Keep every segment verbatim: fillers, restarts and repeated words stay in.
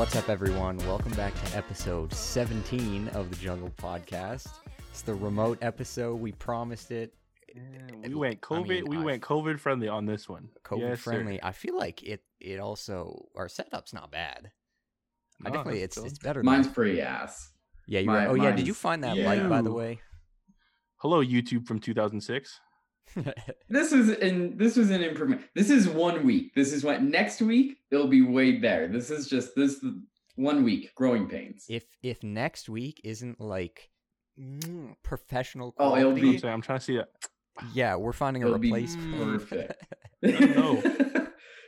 What's up, everyone? Welcome back to episode seventeen of the Jungle Podcast. It's the remote episode. We promised it. Yeah, we went COVID. I mean, we I've, went COVID friendly on this one. COVID yes, friendly. Sir. I feel like it. It also our setup's not bad. No, I definitely it's cool. it's better. Mine's than, pretty ass. Yeah, you. My, Oh yeah. Did you find that yeah. light, by the way? Hello, YouTube from two thousand six. This is in this was an improvement. This is one week. This is what next week it'll be way better. This is just this one week growing pains. If if next week isn't like mm, professional oh, quality, it'll be. I'm, saying, I'm trying to see that. Yeah, we're finding a it'll replacement. Be perfect. No.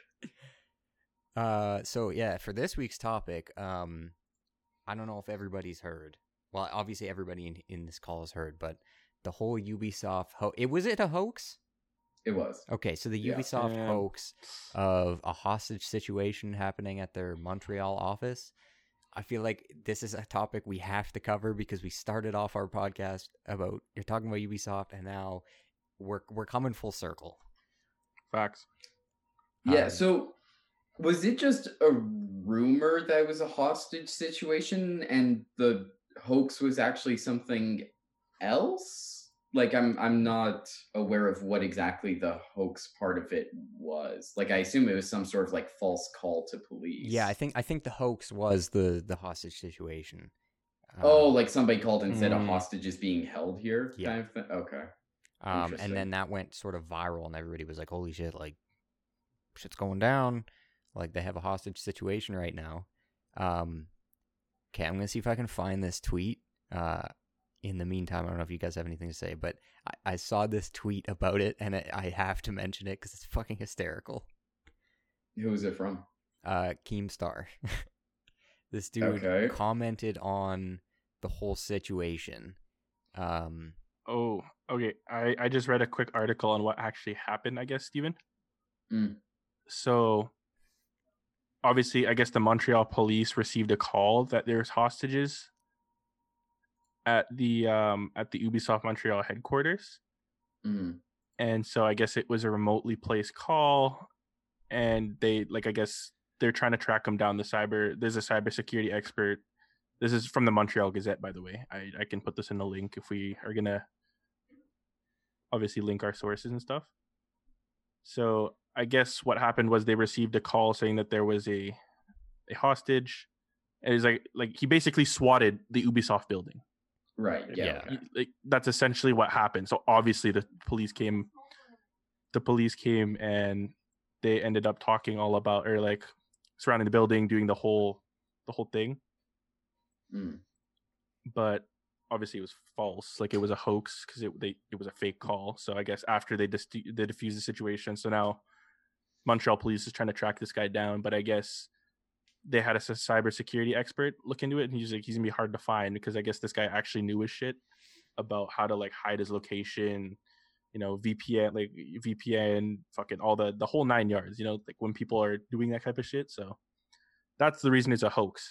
uh, so yeah, for this week's topic, um, I don't know if everybody's heard. Well, obviously everybody in, in this call has heard, but the whole Ubisoft ho- it was it a hoax? It was. Okay, so the Yeah. Ubisoft Yeah. hoax of a hostage situation happening at their Montreal office. I feel like this is a topic we have to cover because we started off our podcast about you're talking about Ubisoft, and now we're we're coming full circle. Facts. Yeah. Um, So was it just a rumor that it was a hostage situation, and the hoax was actually something else? Like I'm I'm not aware of what exactly the hoax part of it was. Like I assume it was some sort of like false call to police. Yeah, I think I think the hoax was the the hostage situation. Oh, Um, like somebody called and said a Mm. hostage is being held here, Yeah. kind of thing. Okay. um, and interesting. then that went sort of viral, and everybody was like, "Holy shit! Like, shit's going down! Like they have a hostage situation right now." Um, okay, I'm gonna see if I can find this tweet. Uh, in the meantime, I don't know if you guys have anything to say, but I, I saw this tweet about it, and I, I have to mention it because it's fucking hysterical. Who was it from? Uh, Keemstar. This dude Okay. commented on the whole situation. Um, Oh, okay. I, I just read a quick article on what actually happened, I guess, Steven. Mm. So, obviously, I guess the Montreal police received a call that there's hostages at the um at the Ubisoft Montreal headquarters. Mm. And so I guess it was a remotely placed call, and they like I guess they're trying to track them down. The cyber there's a cybersecurity expert. This is from the Montreal Gazette, by the way. I, I can put this in the link if we are gonna obviously link our sources and stuff. So I guess what happened was they received a call saying that there was a a hostage. And it was like like he basically swatted the Ubisoft building. Right. Yeah. Yeah. Okay. Like that's essentially what happened. So obviously the police came the police came and they ended up talking all about or like surrounding the building, doing the whole the whole thing. Mm. But obviously it was false. Like it was a hoax because it they it was a fake call. So I guess after they dis- they diffused the situation, so now Montreal police is trying to track this guy down. But I guess they had a cybersecurity expert look into it, and he's like, he's gonna be hard to find because I guess this guy actually knew his shit about how to like hide his location, you know, V P N, like V P N, fucking all the the whole nine yards, you know, like when people are doing that type of shit. So that's the reason it's a hoax.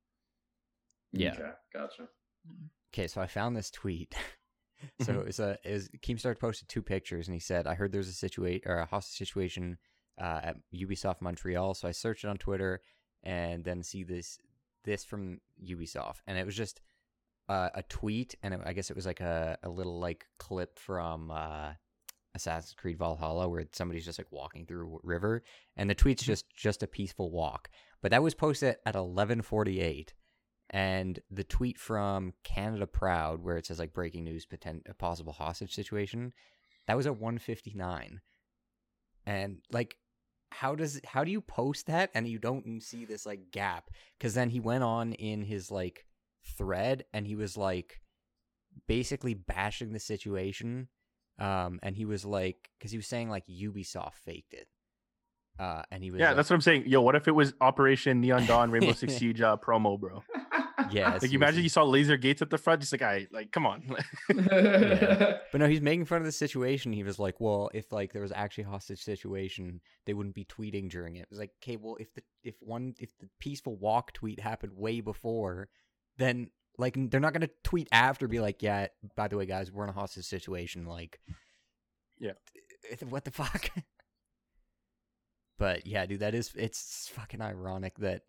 Yeah. Okay. Gotcha. Okay, so I found this tweet. So Mhm. it was a it was, Keemstar posted two pictures, and he said, "I heard there's a situation or a hostage situation uh, at Ubisoft Montreal." So I searched it on Twitter, and then see this this from Ubisoft, and it was just uh, a tweet, and it, I guess it was like a, a little like clip from uh, Assassin's Creed Valhalla where somebody's just like walking through a river, and the tweet's just just a peaceful walk. But that was posted at eleven forty-eight. And the tweet from Canada Proud, where it says like breaking news, potent- a possible hostage situation, that was at one fifty-nine. And like, how does how do you post that and you don't see this like gap? Because then he went on in his like thread and he was like basically bashing the situation. Um, and he was like, because he was saying like Ubisoft faked it. Uh, and he was Yeah, like, that's what I'm saying. Yo, what if it was Operation Neon Dawn Rainbow Six Siege uh, promo, bro? yeah, Like, you imagine you saw laser gates at the front, just like, I like, come on. Yeah. But no, he's making fun of the situation. He was like, well, if like there was actually a hostage situation, they wouldn't be tweeting during it. It was like, okay, well, if the if one if the peaceful walk tweet happened way before, then like they're not gonna tweet after, be like, yeah, by the way, guys, we're in a hostage situation. Like, Yeah. what the fuck? But yeah, dude, that is it's fucking ironic that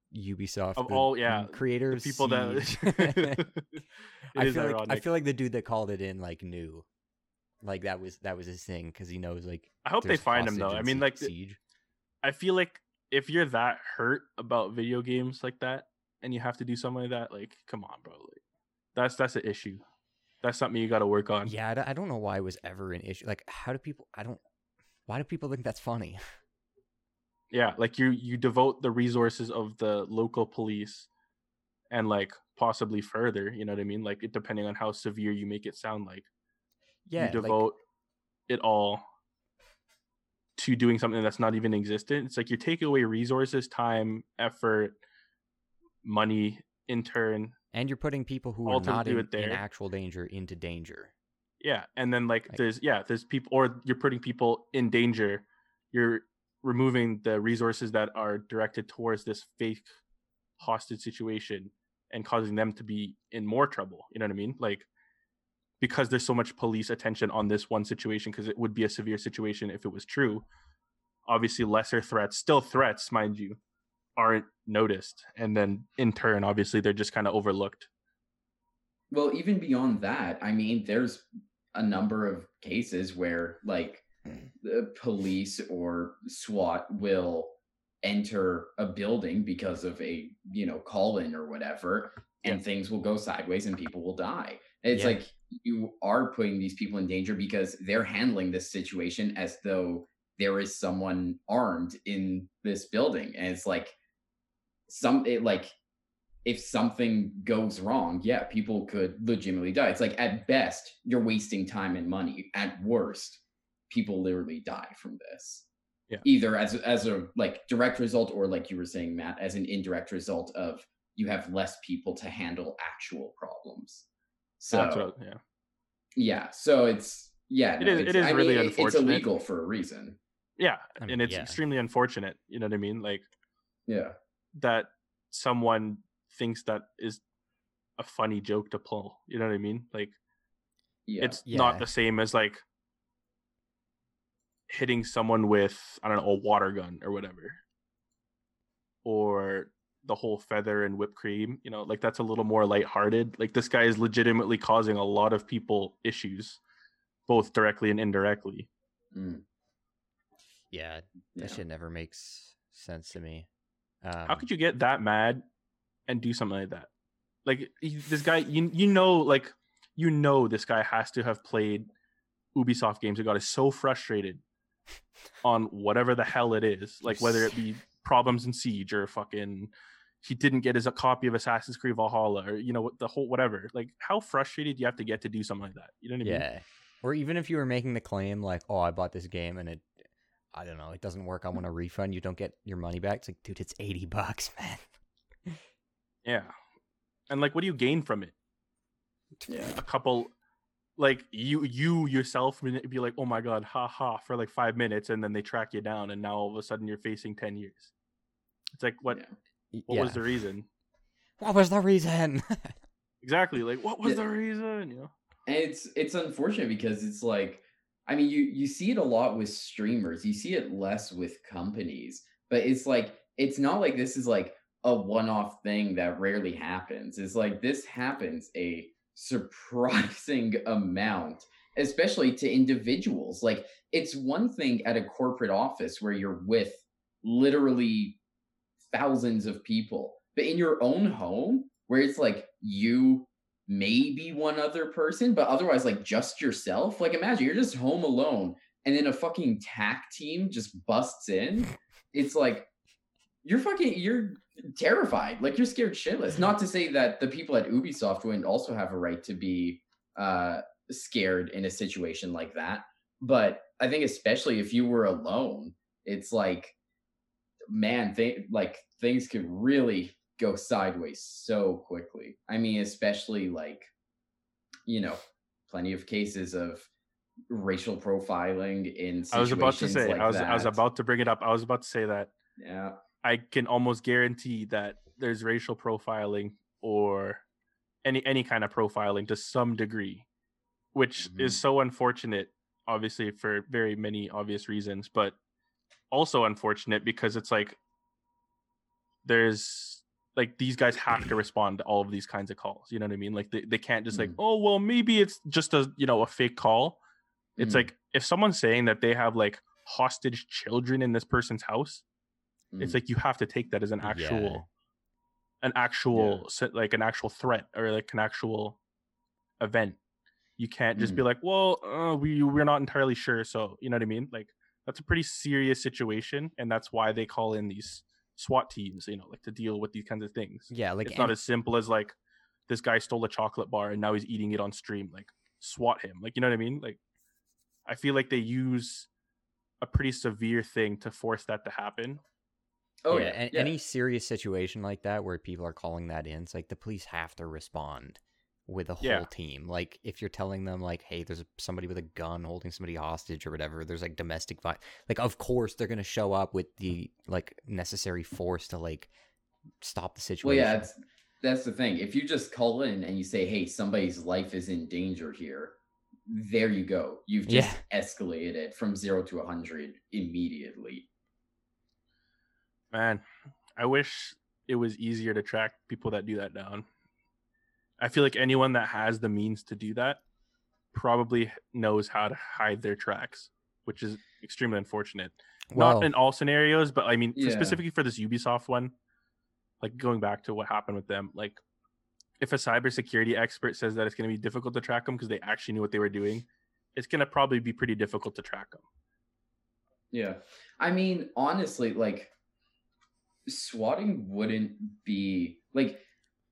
Ubisoft Of the all, yeah, creators, the people that Siege. it I is feel like I ironic. feel like the dude that called it in like knew, like that was that was his thing because he knows like. I hope they there's find him though. hostage I in mean, Sie- like, the- Siege. I feel like if you're that hurt about video games like that, and you have to do something like that, like, come on, bro. Like, that's that's an issue. That's something you got to work on. Yeah, I don't- I don't know why it was ever an issue. Like, how do people? I don't. Why do people think that's funny? Yeah, like you you devote the resources of the local police, and like possibly further. You know what I mean? Like, it depending on how severe you make it sound like. Yeah, You like, devote it all to doing something that's not even existent. It's like you're taking away resources, time, effort, money in turn. and you're putting people who are all to not do in, it there. in actual danger into danger. Yeah, and then like Like- there's yeah there's people, or you're putting people in danger. You're removing the resources that are directed towards this fake hostage situation and causing them to be in more trouble. You know what I mean? Like, because there's so much police attention on this one situation, because it would be a severe situation if it was true. Obviously, lesser threats, still threats, mind you, aren't noticed, and then in turn, obviously, they're just kind of overlooked. Well, even beyond that, I mean, there's a number of cases where, like, the police or SWAT will enter a building because of a, you know, call-in or whatever, and Yeah. things will go sideways and people will die. It's Yeah. like you are putting these people in danger because they're handling this situation as though there is someone armed in this building, and it's like some it like if something goes wrong, yeah, people could legitimately die. It's like at best you're wasting time and money. At worst, people literally die from this. Yeah. Either as as a like direct result, or like you were saying, Matt, as an indirect result of you have less people to handle actual problems. So That's what, yeah. yeah, so it's yeah, It no, is- it it's, is I really mean, it- it's unfortunate. illegal for a reason. Yeah, I mean, and it's yeah. extremely unfortunate. You know what I mean? Like Yeah. that someone thinks that is a funny joke to pull. You know what I mean? Like Yeah. it's Yeah. not the same as like hitting someone with, I don't know, a water gun or whatever, or the whole feather and whipped cream. You know, like that's a little more lighthearted. Like this guy is legitimately causing a lot of people issues, both directly and indirectly. Mm, Yeah, yeah. that shit never makes sense to me. Um, How could you get that mad and do something like that? Like he, this guy, you you know, like you know, this guy has to have played Ubisoft games and got so frustrated on whatever the hell it is, like whether it be problems in Siege or fucking he didn't get his a copy of Assassin's Creed Valhalla, or you know the whole whatever. Like how frustrated do you have to get to do something like that? You know what I mean? Yeah. Or even if you were making the claim like, oh, I bought this game and it, I don't know, it doesn't work. I want a refund. You don't get your money back. It's like, dude, it's eighty bucks, man. Yeah. And like, what do you gain from it? Yeah. A couple, like you you yourself would be like, oh my god, ha ha, for like five minutes, and then they track you down, and now all of a sudden you're facing ten years. It's like, what? Yeah. What yeah. was the reason? What was the reason? Exactly. Like, what was Yeah. the reason? You know. And it's it's unfortunate because it's like, I mean, you you see it a lot with streamers. You see it less with companies, but it's like it's not like this is like a one-off thing that rarely happens. It's like this happens a surprising amount, especially to individuals. Like it's one thing at a corporate office where you're with literally thousands of people, but in your own home where it's like you, maybe one other person, but otherwise like just yourself. Like imagine you're just home alone and then a fucking tac team just busts in. It's like you're fucking you're terrified. Like you're scared shitless. Not to say that the people at Ubisoft wouldn't also have a right to be uh scared in a situation like that. But I think especially if you were alone, it's like man, they like things could really go sideways so quickly. I mean, especially like, you know, plenty of cases of racial profiling in situations I was about to say, like I was that. I was about to bring it up. I was about to say that yeah, I can almost guarantee that there's racial profiling or any any kind of profiling to some degree, which Mhm. is so unfortunate, obviously for very many obvious reasons, but also unfortunate because it's like there's like these guys have to respond to all of these kinds of calls. You know what I mean? Like they, they can't just like, Mm. oh well, maybe it's just a you know a fake call. It's Mm. like if someone's saying that they have like hostage children in this person's house, it's Mm. like you have to take that as an actual, Yeah. an actual se- like an actual threat or like an actual event. You can't just be Mm. like, well, uh, we we're not entirely sure. So you know what I mean? Like that's a pretty serious situation, and that's why they call in these SWAT teams. You know, like to deal with these kinds of things. Yeah, like It's not any- as simple as like this guy stole a chocolate bar and now he's eating it on stream. Like SWAT him. Like you know what I mean? Like I feel like they use a pretty severe thing to force that to happen. Oh yeah, yeah, a- yeah. any serious situation like that where people are calling that in, it's like the police have to respond with a whole Yeah. team. Like if you're telling them like, hey, there's somebody with a gun holding somebody hostage or whatever, there's like domestic violence. Like of course they're gonna show up with the like necessary force to like stop the Well, situation. yeah, it's, that's the thing. If you just call in and you say, "Hey, somebody's life is in danger here," there you go. You've just escalated it from zero to a hundred immediately. Man, I wish it was easier to track people that do that down. I feel like anyone that has the means to do that probably knows how to hide their tracks, which is extremely unfortunate. Well, Not in all scenarios, but I mean, for Yeah. specifically for this Ubisoft one, like going back to what happened with them, like if a cybersecurity expert says that it's going to be difficult to track them because they actually knew what they were doing, it's going to probably be pretty difficult to track them. Yeah. I mean, honestly, like swatting wouldn't be like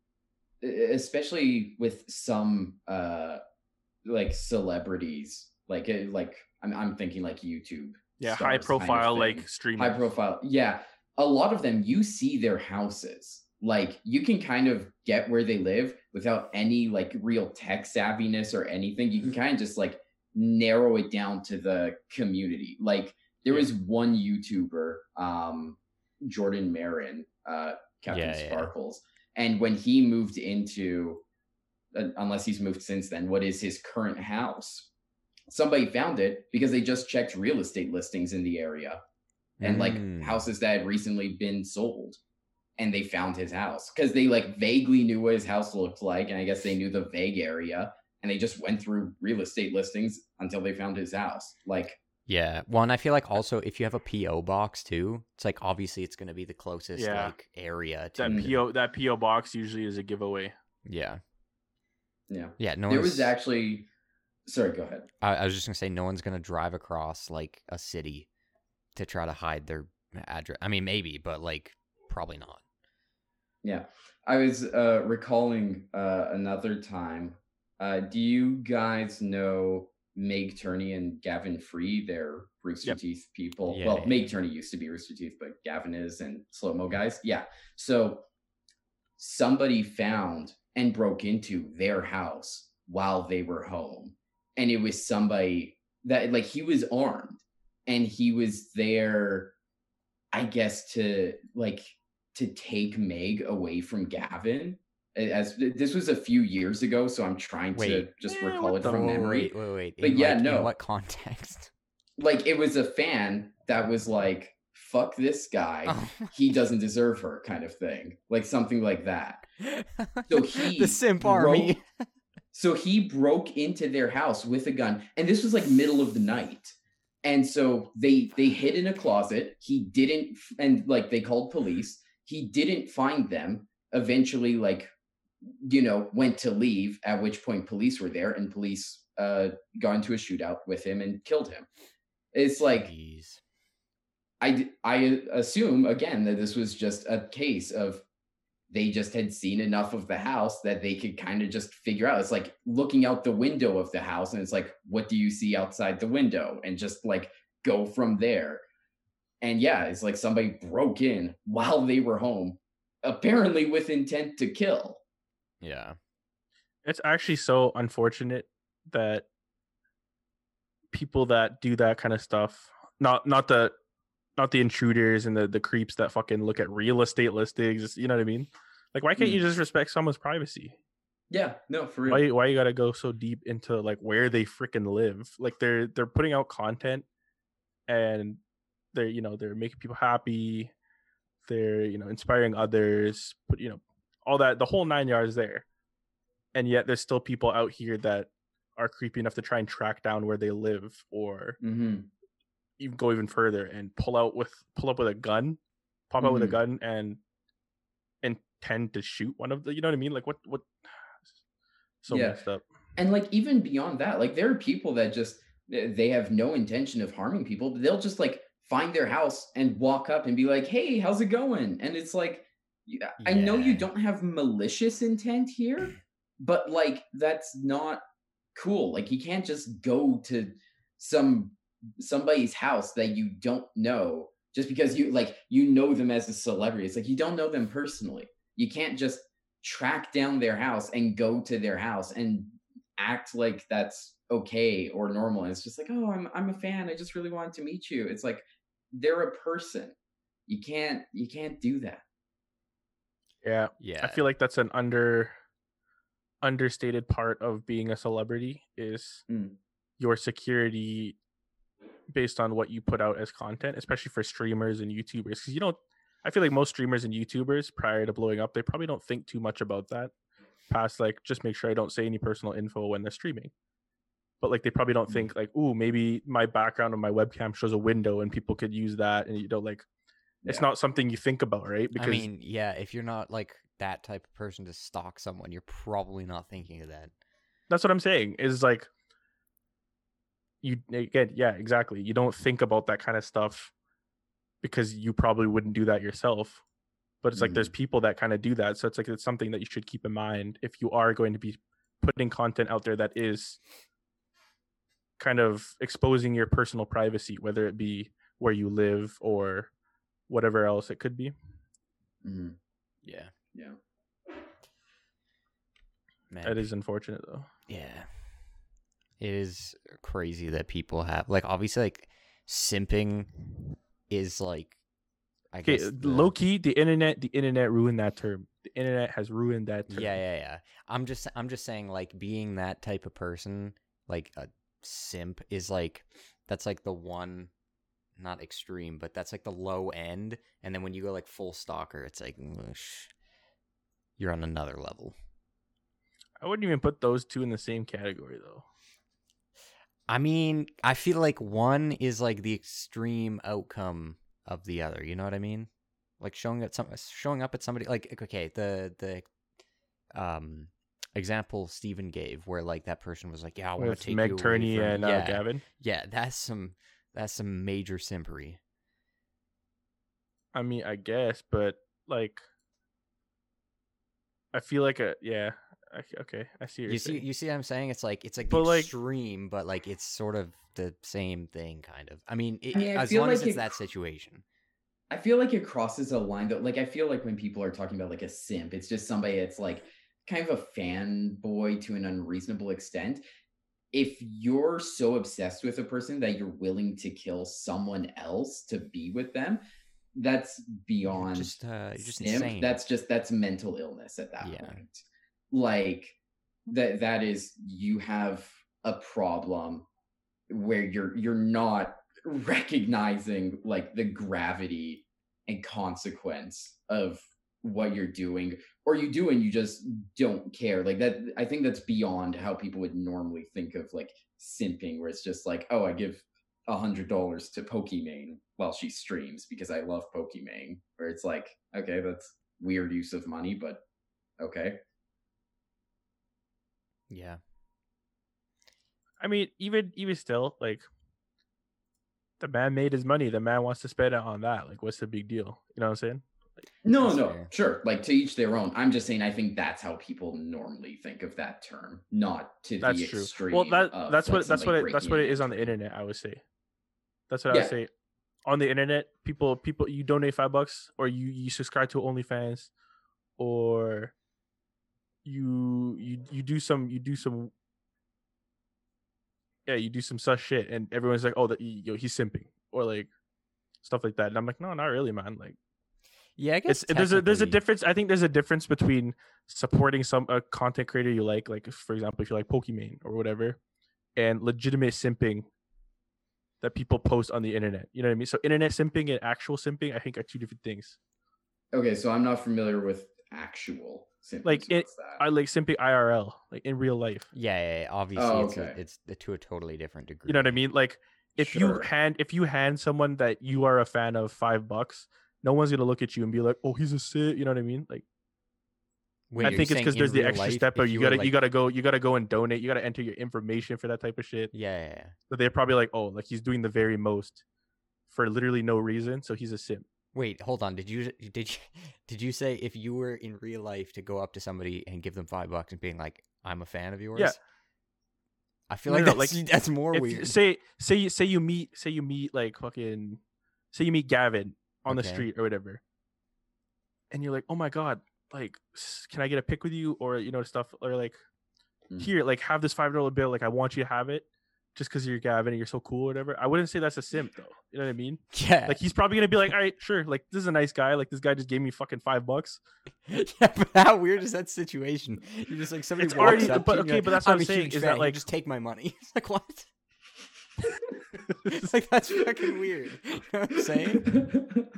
e- especially with some uh like celebrities, like it, like I'm I'm thinking like YouTube. Yeah, stars high kind of profile thing. like streamers. High profile. Yeah. A lot of them, you see their houses. Like you can kind of get where they live without any like real tech savviness or anything. You can kind of just like narrow it down to the community. Like there Yeah. was one YouTuber, um, Jordan Marin, uh, Captain Yeah, yeah. Sparkles. And when he moved into, uh, unless he's moved since then, what is his current house? Somebody found it because they just checked real estate listings in the area and like Mm. houses that had recently been sold, and they found his house because they like vaguely knew what his house looked like, and I guess they knew the vague area, and they just went through real estate listings until they found his house. Like, Yeah. Well, and I feel like also if you have a P O box too, it's like obviously it's going to be the closest Yeah. like area to That Mm. P O that P O box usually is a giveaway. Yeah. yeah, Yeah. No there one's, was actually. Sorry, go ahead. I, I was just gonna say no one's gonna drive across like a city to try to hide their address. I mean, maybe, but like probably not. Yeah, I was uh, recalling uh, another time. Uh, do you guys know Meg Turney and Gavin Free? They're Rooster Yep. Teeth people. Yeah, well, yeah. Meg Turney used to be Rooster Teeth, but Gavin is, and Slow Mo guys. Yeah. So somebody found and broke into their house while they were home, and it was somebody that like he was armed, and he was there, I guess, to like to take Meg away from Gavin. As this was a few years ago, so I'm trying to Wait. just Eh, recall what it the- from Wait, memory. wait, wait, wait. But In, yeah, like, no. In what context? Like it was a fan that was like, "Fuck this guy, Oh. he doesn't deserve her," kind of thing, like something like that. So he the simp broke- army. So he broke into their house with a gun, and this was like middle of the night. And so they they hid in a closet. He didn't, and like they called police. He didn't find them. Eventually, like you know, went to leave. At which point, police were there, and police uh got into a shootout with him and killed him. It's like Jeez. I I assume again that this was just a case of they just had seen enough of the house that they could kind of just figure out. It's like looking out the window of the house, and it's like, what do you see outside the window? And just like go from there. And yeah, it's like somebody broke in while they were home, apparently with intent to kill. Yeah. It's actually so unfortunate that people that do that kind of stuff, not not the not the intruders and the, the creeps that fucking look at real estate listings, you know what I mean? Like, why can't Mm. you just respect someone's privacy? Yeah, no, for real. Why why you gotta go so deep into like where they freaking live? Like they're they're putting out content and they're you know they're making people happy they're, you know, inspiring others, but you know, all that, the whole nine yards there. And yet there's still people out here that are creepy enough to try and track down where they live, or Mm-hmm. even go even further and pull out with pull up with a gun, pop out with a Mhm. gun and intend to shoot one of the, you know what I mean? Like what what so Yeah. messed up. And like even beyond that, like there are people that just they they have no intention of harming people, but they'll just like find their house and walk up and be like, "Hey, how's it going?" And it's like, y- I know you Yeah. don't have malicious intent here, but like that's not cool. Like you can't just go to some somebody's house that you don't know just because you like you know them as a celebrity. It's like you don't know them personally. You can't just track down their house and go to their house and act like that's okay or normal. And it's just like, oh, I'm I'm a fan. I just really wanted to meet you. It's like they're a person. You can't you can't do that. Yeah. Yeah. I feel like that's an under understated part of being a celebrity is Mm. your security based on what you put out as content, especially for streamers and YouTubers. Because you don't, I feel like most streamers and YouTubers prior to blowing up, they probably don't think too much about that. Past like, just make sure I don't say any personal info when they're streaming. But like, they probably don't Mm. think like, ooh, maybe my background on my webcam shows a window and people could use that, and you don't like. It's Yeah. not something you think about, right? I mean, yeah, if you're not like that type of person to stalk someone, you're probably not thinking of that. That's what I'm saying. Is like you again, yeah, exactly. You don't think about that kind of stuff because you probably wouldn't do that yourself. But it's like there's people that kind of do that, so it's like it's something that you should keep in mind if you are going to be putting content out there that is kind of exposing your personal privacy, whether it be where you live or whatever else it could be. Mhm. Yeah, Yeah. man. That is unfortunate though. Yeah. It is crazy that people have like obviously like simping is like I Okay, guess the- low key, the internet, the internet ruined that term. The internet has ruined that term. Yeah, yeah, yeah. I'm just I'm just saying like being that type of person, like a simp is like that's like the one not extreme, but that's like the low end, and then when you go like full stalker, it's like whoosh, you're on another level. I wouldn't even put those two in the same category though. I mean, I feel like one is like the extreme outcome of the other. You know what I mean? Like showing at some showing up at somebody like okay, the the um example Steven gave where like that person was like, yeah, I want to With take Meg you away Turney from and uh, yeah, Gavin. yeah, that's some that's some major simpery. I mean, I guess, but like, I feel like a yeah. I, okay, I see. What You you're see, saying. you see what I'm saying? It's like it's like But, the like- extreme, but like it's sort of the same thing, kind of. I mean, it, I mean, I as feel long as like it's it- that situation. I feel like it crosses a line though. Like I feel like when people are talking about like a simp, it's just somebody that's like kind of a fanboy to an unreasonable extent. If you're so obsessed with a person that you're willing to kill someone else to be with them, that's beyond Just, uh, you're just simp. insane. That's just that's mental illness at that Yeah. point. Like that that is you have a problem where you're you're not recognizing like the gravity and consequence of what you're doing, or you do and you just don't care. Like that, I think that's beyond how people would normally think of like simping, where it's just like, oh, I give a hundred dollars to Pokimane while she streams because I love Pokimane. Where it's like, okay, that's weird use of money, but okay. Yeah. I mean, even even still, like, the man made his money. The man wants to spend it on that. Like, what's the big deal? You know what I'm saying? No, That's no, fair. sure. Like to each their own. I'm just saying I think that's how people normally think of that term, not to That's the true. extreme. Well, that of, that's like, what that's what somebody it, that's breaking what in it is on the entering. internet. I would say. That's what I Yeah. would say. On the internet, people people you donate five bucks, or you you subscribe to OnlyFans, or you you you do some you do some yeah you do some sus shit, and everyone's like, oh, that yo he's simping, or like stuff like that, and I'm like, no, not really, man. Like, Yeah, I guess it's there's a there's a technically- difference. I think there's a difference between supporting some a content creator you like, like for example, if you like Pokimane or whatever, and legitimate simping that people post on the internet. You know what I mean? So internet simping and actual simping, I think, are two different things. Okay, so I'm not familiar with actual Simpy. Like So it, what's that? I like Simpy I R L, like in real life. Yeah, yeah, yeah. Obviously, Oh, it's okay. a, it's a, to a totally different degree. You know what I mean? Like if you Sure. hand if you hand someone that you are a fan of five bucks, no one's gonna look at you and be like, "Oh, he's a sit." You know what I mean? Like Wait, I you're think it's saying because in there's the real extra life, step, if of you were, gotta like- you gotta go you gotta go and donate. You gotta enter your information for that type of shit. Yeah, yeah, yeah. So they're probably like, "Oh, like he's doing the very most for literally no reason, so he's a simp." Wait, hold on. Did you did you did you say if you were in real life to go up to somebody and give them five bucks and being like, "I'm a fan of yours"? Yeah. I feel No, like no, that's, like, that's more If, weird. say say you say you meet say you meet like fucking say you meet Gavin on the Okay. street or whatever, and you're like, "Oh my god, like s- can I get a pic with you?" Or you know stuff, or like Mm. here, like have this five dollar bill, like I want you to have it just because you're Gavin and you're so cool or whatever. I wouldn't say that's a simp though. You know what I mean? Yeah, Like he's probably gonna be like, "All right, sure, like this is a nice guy. Like this guy just gave me fucking five bucks." yeah, but how weird is that situation? You're just like somebody It's walks already- up but to you and okay, you're but like, that's what I'm I'm a saying, huge is fan. that, Here, like- just take my money. It's like what? It's like that's fucking weird. You know what I'm saying?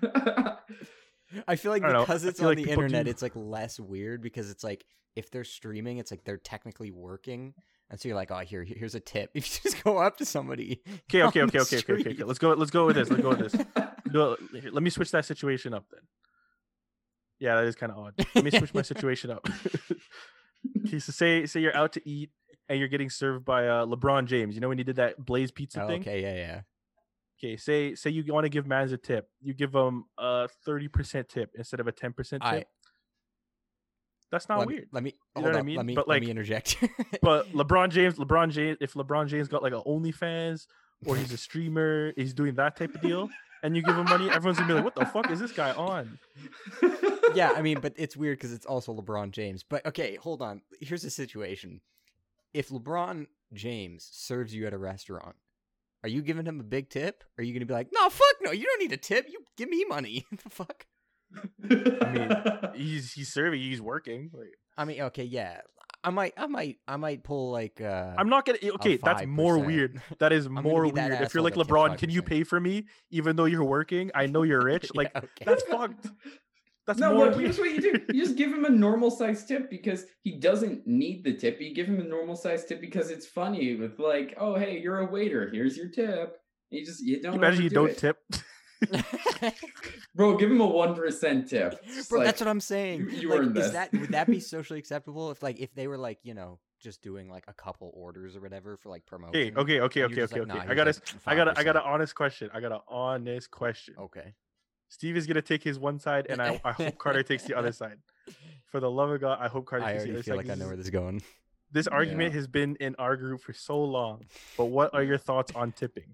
I feel like I don't know. because I it's feel on like the people internet, do- it's like less weird because it's like if they're streaming, it's like they're technically working, and so you're like, oh, here, here's a tip. If you just go up to somebody, Okay, okay, on okay, the okay, okay, okay, okay. street- Let's go. Let's go with this. Let's go with this. No, here, let me switch that situation up then. Yeah, that is kind of odd. Let me switch my situation up. Okay, so say say you're out to eat and you're getting served by uh, LeBron James. You know when he did that Blaze Pizza Oh, thing? okay, yeah, yeah. Okay, say say you want to give Mans a tip. You give him a thirty percent tip instead of a ten percent tip. I That's not let me, weird. let me You know hold what I up, mean? Let me But, let like- me interject. But LeBron James, LeBron James, if LeBron James got like an OnlyFans or he's a streamer, he's doing that type of deal, and you give him money, everyone's gonna be like, "What the fuck is this guy on?" Yeah, I mean, but it's weird because it's also LeBron James. But okay, hold on. Here's the situation: if LeBron James serves you at a restaurant, are you giving him a big tip? Or are you gonna be like, no, fuck no, you don't need a tip. You give me money. the fuck? I mean, he's he's serving, he's working. Like, I mean, okay, yeah. I might, I might, I might pull like. uh I'm not gonna. Okay, that's more five percent. we're That is gonna more be that weird. If you're asshole like that tips LeBron, five can you percent. pay for me even though you're working? I know you're rich. Like Yeah, okay. that's fucked. That's No, more look, weird. here's what you do. You just give him a normal size tip because he doesn't need the tip. You give him a normal size tip because it's funny with like, oh hey, you're a waiter, here's your tip. You just you don't Can you imagine you overdo don't it. tip. Bro, give him a one percent tip. It's Bro, like, that's what I'm saying. you- you like, earned is this. that would that be socially acceptable if like if they were like you know just doing like a couple orders or whatever for like promotion? Okay, okay, okay, and okay, you're just okay, like, okay. nah, I here's, got a, like, I got, a, I got an five honest question. I got an honest question. percent. Okay. Steve is gonna take his one side, and I, I hope Carter takes the other side. For the love of God, I hope Carter I takes the already other feel side. like I 'cause know where this, this is going. this argument Yeah. has been in our group for so long. But what are your thoughts on tipping?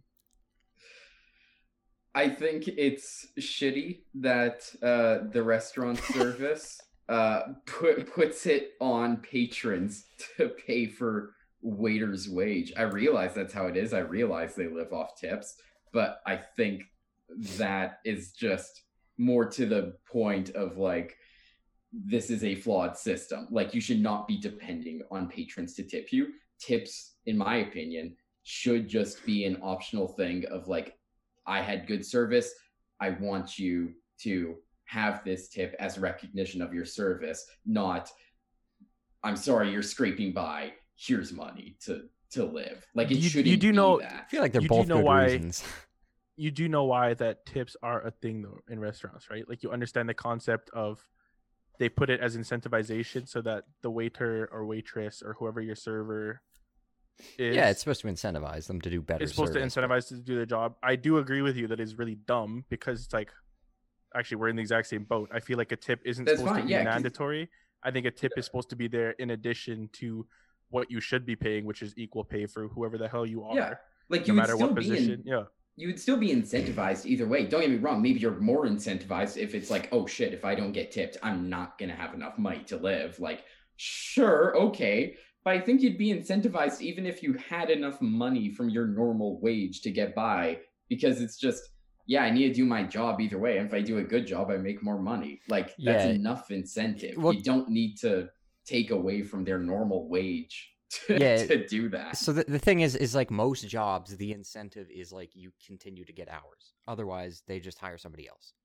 I think it's shitty that uh, the restaurant service uh, put puts it on patrons to pay for waiters' wage. I realize that's how it is. I realize they live off tips, but I think that is just more to the point of like this is a flawed system. Like you should not be depending on patrons to tip you. Tips, in my opinion, should just be an optional thing of like, I had good service. I want you to have this tip as recognition of your service, not I'm sorry you're scraping by. Here's money to to live. Like it You- you shouldn't do be know- I that. feel like they're You do both know good why- reasons. You do know why that tips are a thing though in restaurants, right? Like you understand the concept of they put it as incentivization so that the waiter or waitress or whoever your server is Yeah, it's supposed to incentivize them to do better. is supposed service, to but- incentivize to do their job. I do agree with you that it's really dumb because it's like actually we're in the exact same boat. I feel like a tip isn't That's supposed fine, to be yeah, 'cause- mandatory. I think a tip is supposed to be there in addition to what you should be paying, which is equal pay for whoever the hell you are. Yeah, like No you would matter still what be position. in, Yeah. you would still be incentivized either way. Don't get me wrong. Maybe you're more incentivized if it's like, oh shit, if I don't get tipped, I'm not gonna have enough money to live. Like, sure, okay. But I think you'd be incentivized even if you had enough money from your normal wage to get by, because it's just, yeah, I need to do my job either way. And if I do a good job, I make more money. Like, that's Yeah. enough incentive. Well- you don't need to take away from their normal wage to, Yeah, to do that. So the, the thing is, is like most jobs, the incentive is like you continue to get hours. Otherwise, they just hire somebody else.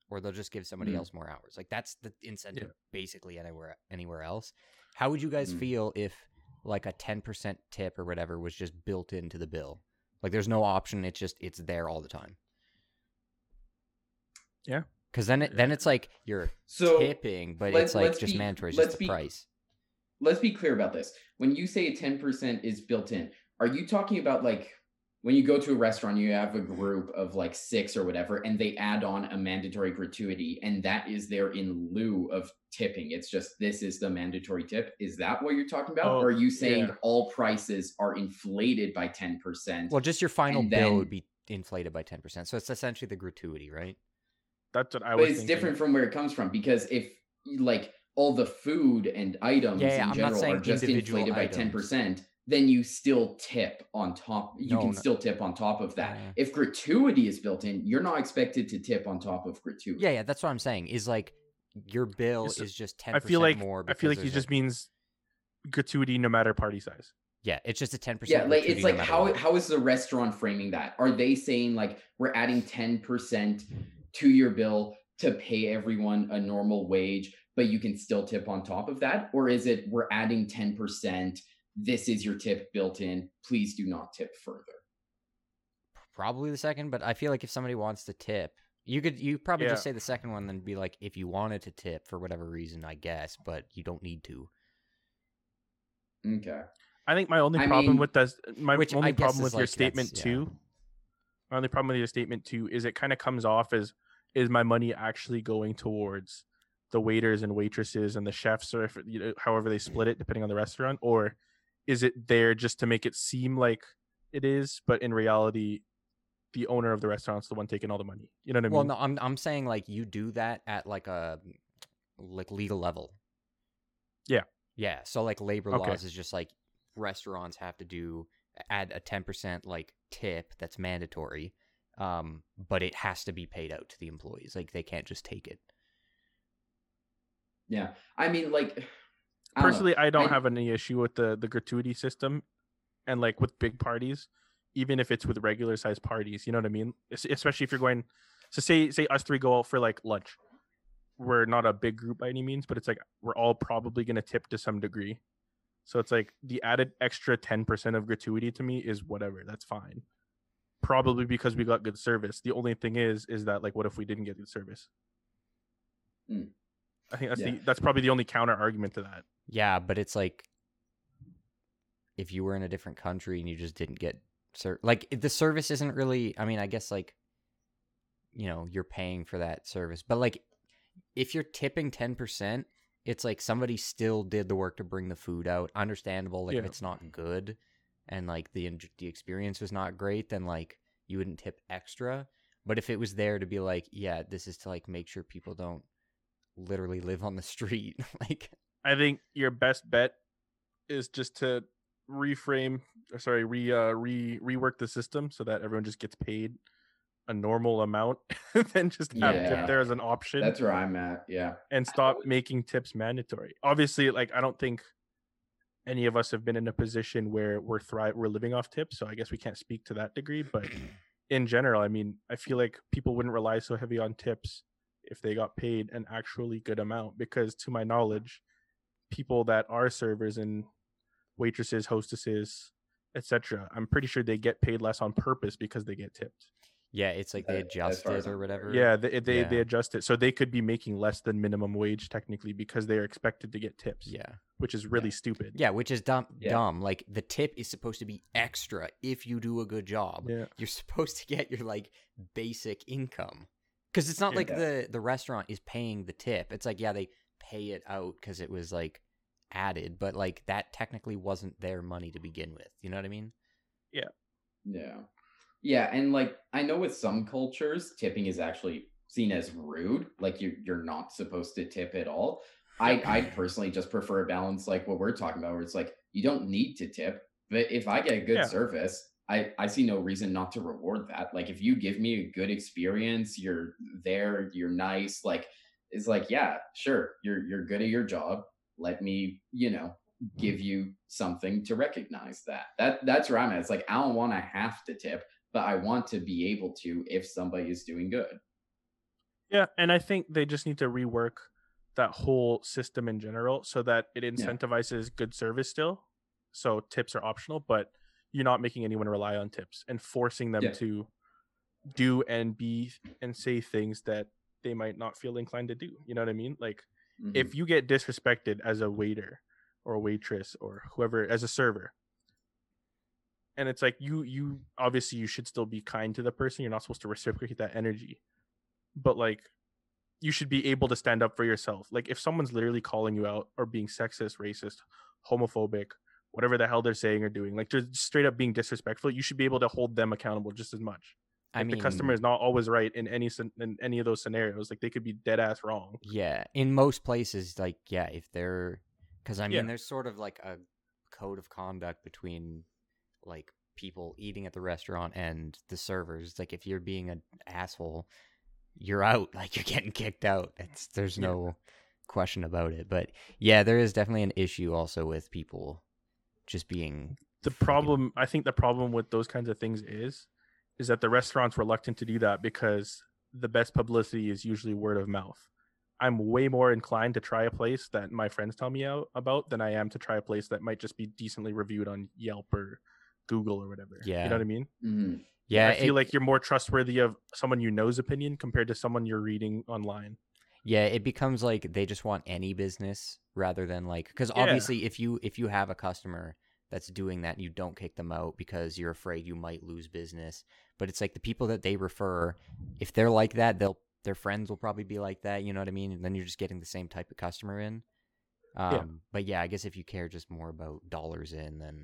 or they'll just give somebody Mm. else more hours. Like that's the incentive Yeah. basically anywhere anywhere else. How would you guys Mm. feel if like a ten percent tip or whatever was just built into the bill? Like there's no option, it's just it's there all the time. Yeah. Cuz then it, then it's like you're So tipping, but let's- it's like let's just be- mandatory, it's let's just the be- price. let's be clear about this. When you say ten percent is built in, are you talking about like when you go to a restaurant, you have a group of like six or whatever, and they add on a mandatory gratuity, and that is there in lieu of tipping? It's just this is the mandatory tip. Is that what you're talking about? Oh, or are you saying yeah. all prices are inflated by ten percent? Well, just your final And bill then- would be inflated by ten percent. So it's essentially the gratuity, right? That's what I But was it's thinking. different from where it comes from, because if like all the food and items Yeah, yeah, in I'm not general saying are just individual inflated by items. ten percent, then you still tip on top. You No, can no. still tip on top of that. Yeah. If gratuity is built in, you're not expected to tip on top of gratuity. Yeah, yeah, that's what I'm saying. Is like your bill It's- is just ten I percent feel like more. I because feel like he there's just a, means gratuity no matter party size. yeah, it's just a ten percent. Yeah, like it's like how what. how is the restaurant framing that? Are they saying like we're adding ten percent to your bill to pay everyone a normal wage, but you can still tip on top of that? Or is it we're adding ten percent, this is your tip built in, please do not tip further? Probably the second, but I feel like if somebody wants to tip, you could you probably just Yeah. say the second one, then be like, if you wanted to tip for whatever reason, I guess, but you don't need to. Okay. I think my only I problem mean- with this, my Which I only guess problem is with your like, statement that's- yeah. too, my only problem with your statement too is it kind of comes off as, is my money actually going towards the waiters and waitresses and the chefs, or if, you know, however they split it depending on the restaurant, or is it there just to make it seem like it is, but in reality, the owner of the restaurant's the one taking all the money. You know what I mean? Well, no, I'm I'm saying like you do that at like a like legal level. Yeah. Yeah. So like labor Okay. laws is just like restaurants have to do add a ten percent like tip that's mandatory, um, but it has to be paid out to the employees. Like they can't just take it. Yeah. I mean, like, I don't know. Personally, I don't I- have any issue with the the gratuity system, and like with big parties, even if it's with regular sized parties. You know what I mean? Es- Especially if you're going, so say say us three go out for like lunch. We're not a big group by any means, but it's like we're all probably gonna tip to some degree. So it's like the added extra ten percent of gratuity to me is whatever. That's fine. Probably because we got good service. The only thing is, is that like, what if we didn't get good service? Mm. I think that's Yeah. the that's probably the only counter argument to that. Yeah, but it's like if you were in a different country and you just didn't get ser- like the service isn't really. I mean, I guess like you know you're paying for that service, but like if you're tipping ten percent, it's like somebody still did the work to bring the food out. Understandable, like if Yeah. it's not good and like the en- the experience was not great, then like you wouldn't tip extra. But if it was there to be like, yeah, this is to like make sure people don't literally live on the street, like I think your best bet is just to reframe, or sorry, re uh, re rework the system so that everyone just gets paid a normal amount, then just have Yeah. tip there as an option, That's where I'm at. Yeah. and stop making tips mandatory. Obviously, like I don't think any of us have been in a position where we're thrive we're living off tips, so I guess we can't speak to that degree. But in general, I mean, I feel like people wouldn't rely so heavy on tips if they got paid an actually good amount, because to my knowledge, people that are servers and waitresses, hostesses, et cetera, I'm pretty sure they get paid less on purpose because they get tipped. yeah, it's like they That- as adjust far as it or I'm aware. whatever. Yeah, they they, they Yeah. adjust it, so they could be making less than minimum wage technically because they are expected to get tips. yeah. which is really stupid. Yeah, which is dumb. Yeah. Dumb. Like the tip is supposed to be extra if you do a good job. Yeah. You're supposed to get your like basic income because it's not like Yeah. the the restaurant is paying the tip. It's like yeah, they pay it out because it was like added, but like that technically wasn't their money to begin with. You know what I mean? Yeah. Yeah, and like I know with some cultures, tipping is actually seen as rude. Like you you're not supposed to tip at all. I I personally just prefer a balance like what we're talking about, where it's like you don't need to tip, but if I get a good Yeah. service, I I see no reason not to reward that. Like if you give me a good experience, you're there, you're nice, like it's like yeah, sure, you're you're good at your job. Let me, you know, give you something to recognize that. That that's where I'm at. It's like I don't want to have to tip, but I want to be able to if somebody is doing good. Yeah, and I think they just need to rework that whole system in general so that it Yeah. incentivizes good service still. So tips are optional, but you're not making anyone rely on tips and forcing them Yeah. to do and be and say things that they might not feel inclined to do. You know what I mean? Like Mhm. if you get disrespected as a waiter or a waitress or whoever as a server, and it's like you you obviously you should still be kind to the person. You're not supposed to reciprocate that energy. But like you should be able to stand up for yourself. Like if someone's literally calling you out or being sexist, racist, homophobic, whatever the hell they're saying or doing, like just straight up being disrespectful, you should be able to hold them accountable just as much. I Like mean, the customer is not always right in any scen- in any of those scenarios. Like they could be dead ass wrong. yeah, in most places, like, yeah, if they're, because I mean, Yeah. there's sort of like a code of conduct between like people eating at the restaurant and the servers. It's like if you're being an asshole, you're out. Like you're getting kicked out. It's there's Yeah. no question about it. But yeah, there is definitely an issue also with people just being The fucking- problem, I think, the problem with those kinds of things is, is that the restaurant's reluctant to do that because the best publicity is usually word of mouth. I'm way more inclined to try a place that my friends tell me out about than I am to try a place that might just be decently reviewed on Yelp or Google or whatever. Yeah. You know what I mean? Mhm. Yeah, I feel it- like you're more trustworthy of someone you know's opinion compared to someone you're reading online. Yeah, it becomes like they just want any business rather than like because Yeah. obviously if you if you have a customer that's doing that, you don't kick them out because you're afraid you might lose business. But it's like the people that they refer, if they're like that, they'll their friends will probably be like that. You know what I mean? And then you're just getting the same type of customer in. Um, Yeah. But yeah, I guess if you care just more about dollars in, then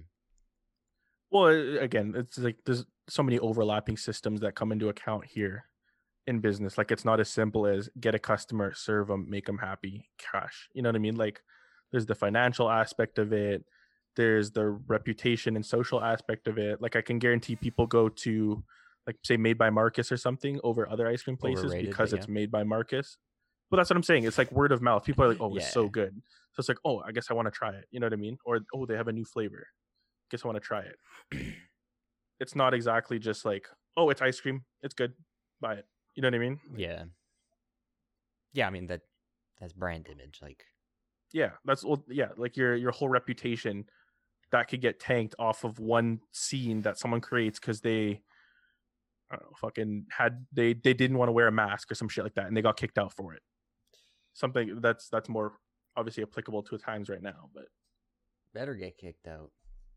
Well, uh, again, it's like there's so many overlapping systems that come into account here in business. Like it's not as simple as get a customer, serve them, make them happy, cash. You know what I mean? Like there's the financial aspect of it. There's the reputation and social aspect of it. Like I can guarantee people go to like say Made by Marcus or something over other ice cream places Overrated, because but it's Made by Marcus. But that's what I'm saying. It's like word of mouth. People are like, oh, it's so Yeah. good. So it's like, oh, I guess I want to try it. You know what I mean? Or oh, they have a new flavor. Guess I want to try it. It's not exactly just like, oh, it's ice cream. It's good. Buy it. You know what I mean? yeah, yeah. I mean that that's brand image. Like Yeah, that's well, yeah, like your your whole reputation that could get tanked off of one scene that someone creates because they, I don't know, fucking had they they didn't want to wear a mask or some shit like that, and they got kicked out for it. Something that's that's more obviously applicable to times right now, but better get kicked out.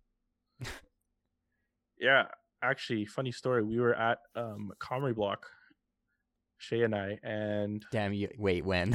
yeah, actually, funny story. We were at um Comedy Block, Shay and I, and Damn you! Wait, when?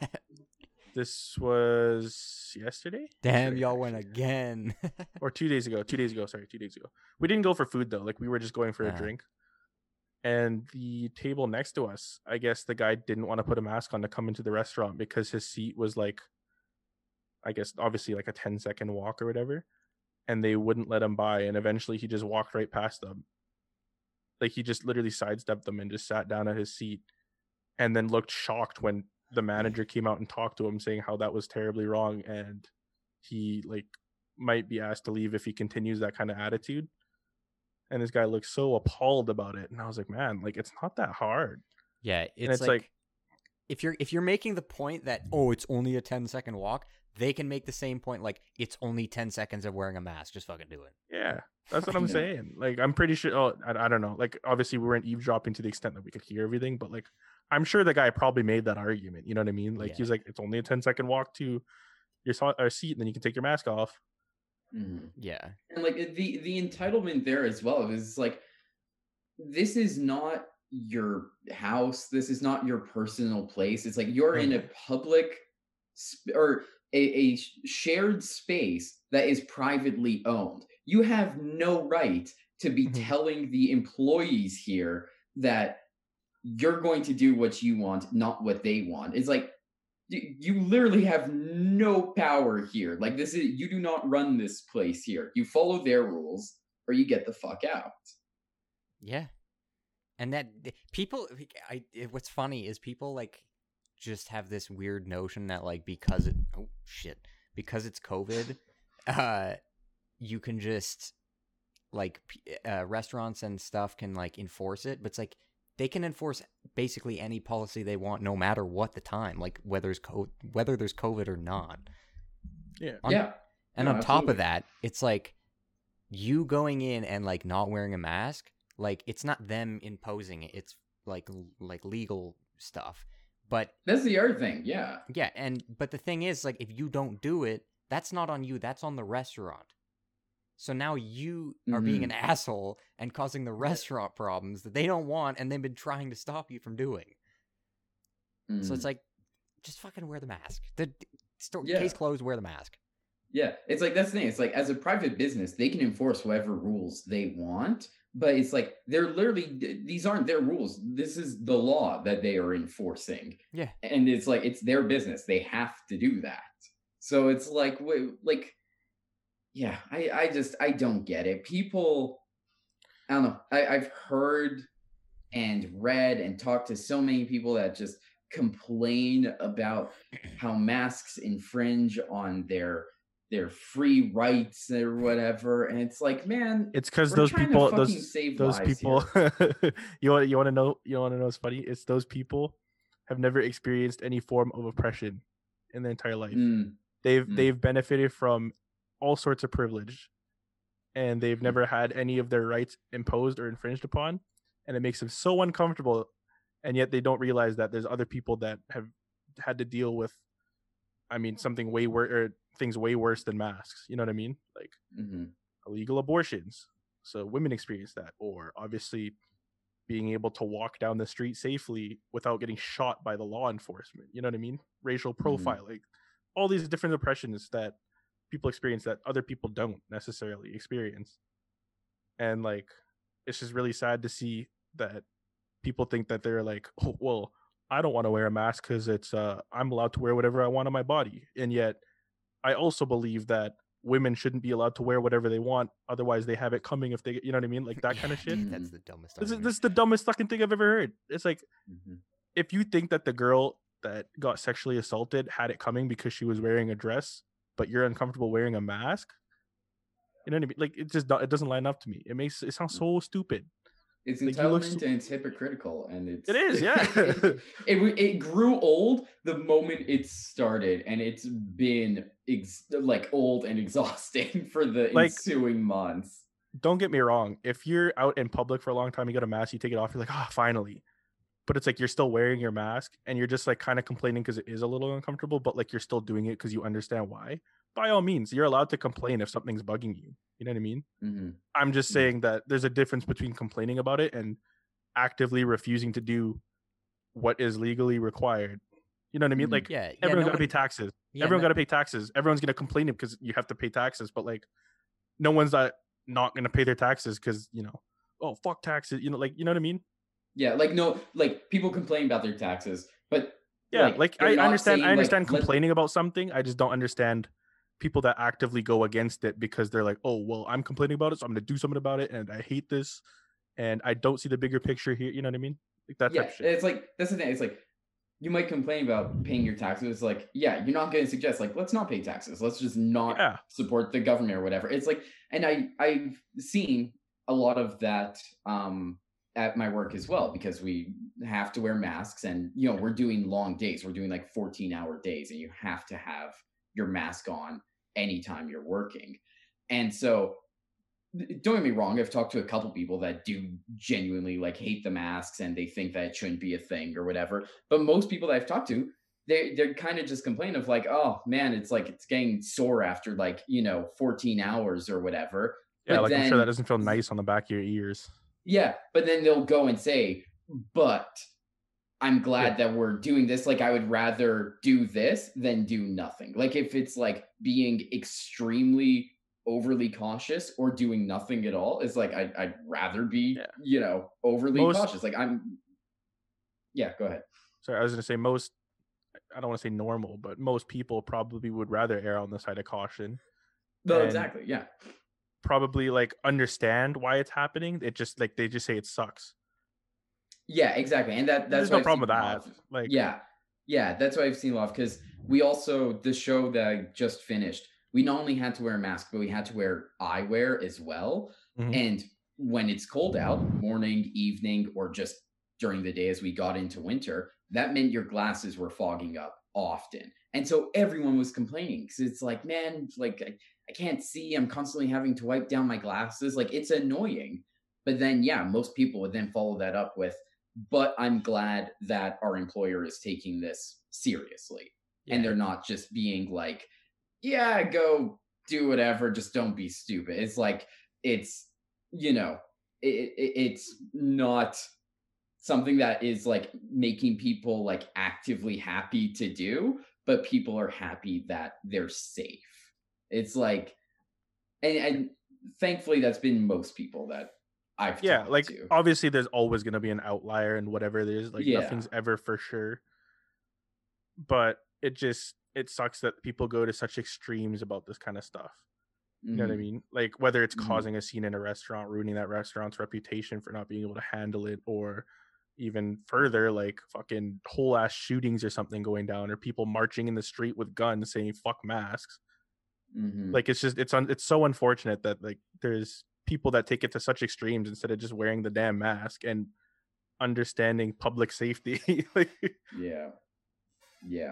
this was yesterday. Damn, Yesterday, y'all went actually. again. or two days ago. Two days ago, sorry, two days ago. We didn't go for food though. Like we were just going for a Uh-huh. drink. And the table next to us, I guess the guy didn't want to put a mask on to come into the restaurant because his seat was like, I guess obviously like a ten second walk or whatever, and they wouldn't let him by. And eventually, he just walked right past them. Like he just literally sidestepped them and just sat down at his seat, and then looked shocked when the manager came out and talked to him, saying how that was terribly wrong and he like might be asked to leave if he continues that kind of attitude. And this guy looked so appalled about it, and I was like, man, like it's not that hard. Yeah, it's, it's like, like- if you're if you're making the point that oh it's only a ten second walk, they can make the same point like it's only ten seconds of wearing a mask. Just fucking do it. Yeah, that's what I'm Yeah. saying. Like I'm pretty sure. Oh, I, I don't know. Like obviously we weren't eavesdropping to the extent that we could hear everything, but like I'm sure the guy probably made that argument. You know what I mean? Like he was Yeah. like, it's only a ten second walk to your so- or seat, and then you can take your mask off. Mhm. Yeah, And like the the entitlement there as well is like this is not your house, this is not your personal place. It's like you're in a public sp- or a, a sh- shared space that is privately owned. You have no right to be Mhm. telling the employees here that you're going to do what you want, not what they want. It's like you, you literally have no power here. Like this is you do not run this place here. You follow their rules or you get the fuck out. yeah, and that people. I what's funny is people like just have this weird notion that like because it oh shit because it's COVID, uh, you can just like p- uh, restaurants and stuff can like enforce it, but it's like they can enforce basically any policy they want, no matter what the time, like whether it's co- whether there's COVID or not. Yeah. On, yeah. And No, on top of absolutely. that, it's like you going in and like not wearing a mask, like it's not them imposing it. It's like like legal stuff. But That's the other thing. Yeah. yeah, and but the thing is, like, if you don't do it, that's not on you. That's on the restaurant. So now you are being an asshole and causing the restaurant problems that they don't want, and they've been trying to stop you from doing. Mm. So it's like, just fucking wear the mask. The sto- Yeah. case closed. Wear the mask. Yeah, it's like that's the thing. It's like as a private business, they can enforce whatever rules they want, but it's like they're literally these aren't their rules. This is the law that they are enforcing. Yeah. And it's like it's their business. They have to do that. So it's like wait, like yeah, I I just I don't get it. People I don't know. I I've heard and read and talked to so many people that just complain about how masks infringe on their their free rights or whatever, and it's like, man, It's because we're those trying to people, fucking those save those lives people. here. you want you want to know you want to know what's funny? It's those people have never experienced any form of oppression in their entire life. Mm, They've Mm. they've benefited from all sorts of privilege, and they've never had any of their rights imposed or infringed upon, and it makes them so uncomfortable. And yet they don't realize that there's other people that have had to deal with, I mean, something way worse or things way worse than masks. You know what I mean? Like mhm. illegal abortions. So women experience that, or obviously being able to walk down the street safely without getting shot by the law enforcement. You know what I mean? Racial profiling, all these different oppressions that people experience that other people don't necessarily experience. And like, it's just really sad to see that people think that they're like, oh, well, I don't want to wear a mask because it's uh I'm allowed to wear whatever I want on my body. And yet I also believe that women shouldn't be allowed to wear whatever they want, otherwise they have it coming if they, you know what I mean, like that kind of Yeah, shit. dude, that's the dumbest. This is, argument. this is the dumbest fucking thing I've ever heard. It's like, Mhm. if you think that the girl that got sexually assaulted had it coming because she was wearing a dress, but you're uncomfortable wearing a mask, you know what I mean? Like, it just do- it doesn't line up to me. It makes it sound so stupid. It's Like, you look entitlement so- and it's hypocritical, and it's It is, yeah. it, it it grew old the moment it started, and it's been ex- like old and exhausting for the Like- ensuing months. Don't get me wrong. If you're out in public for a long time, you got a mask, you take it off, you're like, ah, finally. But it's like you're still wearing your mask and you're just like kind of complaining because it is a little uncomfortable, but like you're still doing it because you understand why. By all means, you're allowed to complain if something's bugging you. You know what I mean? Mhm. I'm just Yeah. saying that there's a difference between complaining about it and actively refusing to do what is legally required. You know what I mean? Mhm. Like, yeah, yeah, everyone's no got to pay one- taxes. yeah, Everyone no- got to pay taxes. Everyone's going to complain because you have to pay taxes, but like, no one's not, not going to pay their taxes because, you know, oh, fuck taxes. You know, like, you know what I mean? Yeah, like no, like people complain about their taxes, but Yeah, like, like, they're I not understand. saying, I understand like, let- complaining about something. I just don't understand people that actively go against it because they're like, oh, well, I'm complaining about it, so I'm going to do something about it, and I hate this, and I don't see the bigger picture here. You know what I mean? Like that yeah, type of shit. it's like that's the thing. It's like you might complain about paying your taxes. It's like, yeah, you're not going to suggest like let's not pay taxes. Let's just not Yeah, support the government or whatever. It's like, and I I've seen a lot of that um at my work as well, because we have to wear masks, and you know we're doing long days. We're doing like fourteen hour days, and you have to have your mask on anytime you're working. And so don't get me wrong, I've talked to a couple people that do genuinely like hate the masks and they think that it shouldn't be a thing or whatever. But most people that I've talked to, they they're kind of just complain of like, oh man, it's like it's getting sore after like, you know, fourteen hours or whatever. yeah. But Like, I'm sure then- that doesn't feel nice on the back of your ears. Yeah, but then they'll go and say, but I'm glad that we're doing this. Like, I would rather do this than do nothing. Like, if it's like being extremely overly cautious or doing nothing at all, it's like I'd, I'd rather be, Yeah. you know, overly Most- cautious. Like, I'm, yeah, go ahead. Sorry, I was going to say most. I don't want to say normal, but most people probably would rather err on the side of caution. No, And- exactly. Yeah. Probably like understand why it's happening. It just like they just say it sucks. Yeah, exactly. And that that's There's why no I've problem with seen a lot that. of- Like, yeah, yeah, that's what I've seen a lot of, because we also, the show that I just finished, we not only had to wear a mask, but we had to wear eyewear as well. Mhm. And when it's cold out, morning, evening, or just during the day as we got into winter, that meant your glasses were fogging up often. And so everyone was complaining because it's like, man, like I, I can't see. I'm constantly having to wipe down my glasses. Like it's annoying. But then, yeah, most people would then follow that up with, but I'm glad that our employer is taking this seriously. Yeah. And they're not just being like, yeah, go do whatever. Just don't be stupid. It's like, it's, you know, it, it, it's not something that is like making people like actively happy to do, but people are happy that they're safe. It's like, and, and thankfully that's been most people that I've yeah, talked like to. obviously there's always going to be an outlier and whatever it is, like Yeah. nothing's ever for sure. But it just it sucks that people go to such extremes about this kind of stuff. You know what I Mhm. mean? Like whether it's Mhm. causing a scene in a restaurant, ruining that restaurant's reputation for not being able to handle it, or even further, like fucking whole ass shootings or something going down, or people marching in the street with guns saying "fuck masks." Mhm. Like it's just it's un, it's so unfortunate that like there's people that take it to such extremes instead of just wearing the damn mask and understanding public safety. Like Yeah. Yeah.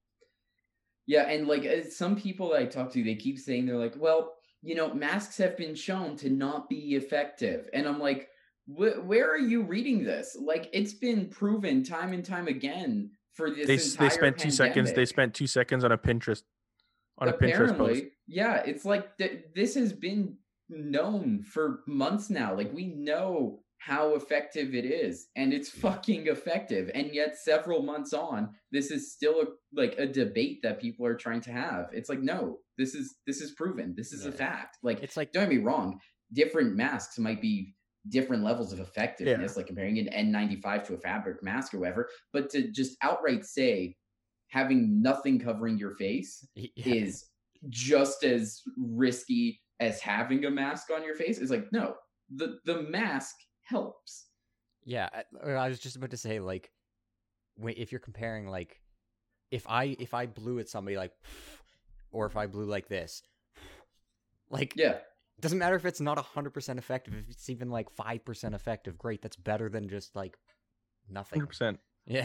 Yeah, and like uh, some people that I talk to, they keep saying they're like, well, you know, masks have been shown to not be effective. And I'm like, wh- where are you reading this? Like, it's been proven time and time again for this they s- they entire spent two seconds. They pandemic. spent two seconds on a Pinterest on a Pinterest post. Apparently, yeah, it's like th- this has been known for months now. Like, we know how effective it is, and it's fucking effective. And yet, several months on, this is still a, like a debate that people are trying to have. It's like, no, this is this is proven. This is a Yeah. fact. Like, It's like don't get me wrong, different masks might be different levels of effectiveness, like comparing an N ninety-five to a fabric mask or whatever. But to just outright say having nothing covering your face yeah. is just as risky as having a mask on your face. Is like, no, the the mask helps. Yeah, I, I was just about to say, like, wait, if you're comparing, like, if I if I blew at somebody like, or if I blew like this, like, Yeah, it doesn't matter if it's not a hundred percent effective. If it's even like five percent effective, great. That's better than just like nothing. Hundred percent. Yeah,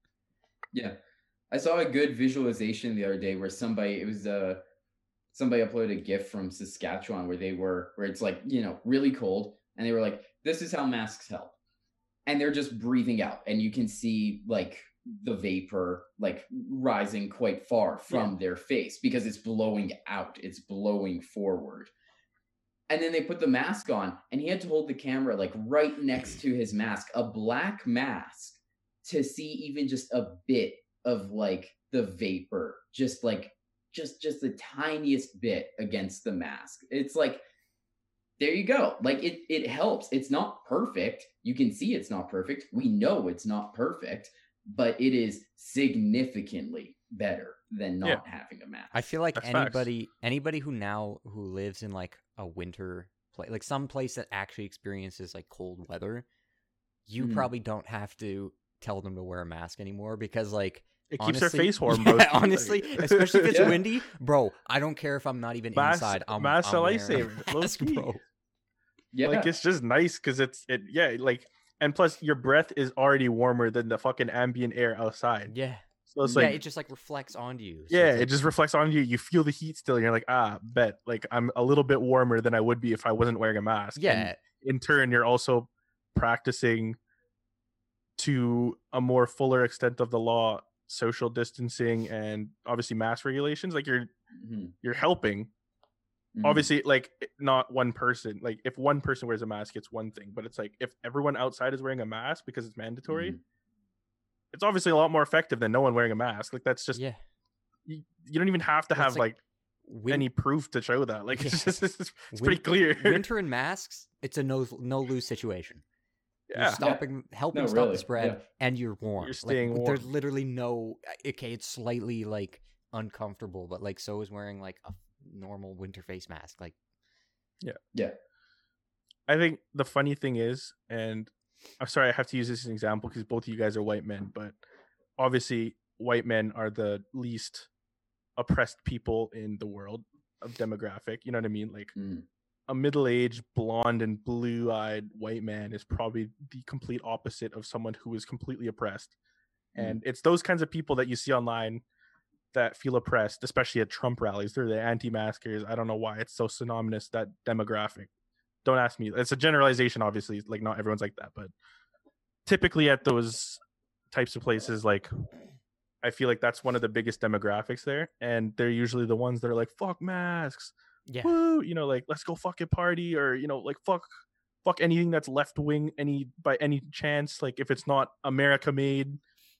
yeah. I saw a good visualization the other day where somebody it was uh somebody uploaded a GIF from Saskatchewan where they were where it's like, you know, really cold, and they were like, this is how masks help. And they're just breathing out, and you can see like the vapor like rising quite far from their face because it's blowing out, it's blowing forward. And then they put the mask on, and he had to hold the camera like right next to his mask, a black mask, to see even just a bit of like the vapor, just like just just the tiniest bit against the mask. It's like, there you go. Like it it helps. It's not perfect. You can see it's not perfect. We know it's not perfect, but it is significantly better than not Yeah. having a mask. I feel like That's facts. anybody anybody who now who lives in like a winter place, like some place that actually experiences like cold weather, you Mhm. probably don't have to tell them to wear a mask anymore because like It keeps their honestly- face warm, yeah, bro. honestly, especially if it's Yeah. windy, bro. I don't care if I'm not even Mask- inside. I'm, mask's I'm a wearing lifesaver, low mask, key. bro. Yeah. Like it's just nice because it's it yeah like and plus your breath is already warmer than the fucking ambient air outside. Yeah, So it's yeah. like It just like reflects onto you. So yeah, it's, it like, just reflects on you. You feel the heat still. And you're like, ah, bet. Like I'm a little bit warmer than I would be if I wasn't wearing a mask. And yeah, in turn, you're also practicing to a more fuller extent of the law, social distancing and obviously mask regulations. Like you're Mhm. you're helping. Mhm. Obviously, like not one person. Like if one person wears a mask, it's one thing. But it's like if everyone outside is wearing a mask because it's mandatory, Mhm. it's obviously a lot more effective than no one wearing a mask. Like that's just yeah. you, you don't even have to Well, have it's like, Win- any proof to show that. Like it's Yeah. just it's, it's Win- pretty clear. winter and masks, it's a no no lose situation. You're yeah, stopping, helping No, stop really, the spread, yeah. and you're warm. You're staying like, There's warm. literally no. Okay, it's slightly like uncomfortable, but like so is wearing like a normal winter face mask. Like Yeah. I think the funny thing is, and I'm sorry I have to use this as an example because both of you guys are white men, but obviously white men are the least oppressed people in the world of demographic. You know what I mean? Like Mhm. a middle-aged, blonde and blue-eyed white man is probably the complete opposite of someone who is completely oppressed. Mm. And it's those kinds of people that you see online that feel oppressed, especially at Trump rallies. They're the anti-maskers. I don't know why it's so synonymous, that demographic. Don't ask me. It's a generalization, obviously. Like, not everyone's like that, but typically at those types of places, like, I feel like that's one of the biggest demographics there, and they're usually the ones that are like, fuck masks, Yeah. woo, you know, like, let's go fucking party, or, you know, like, fuck fuck anything that's left wing any by any chance, like, if it's not America made.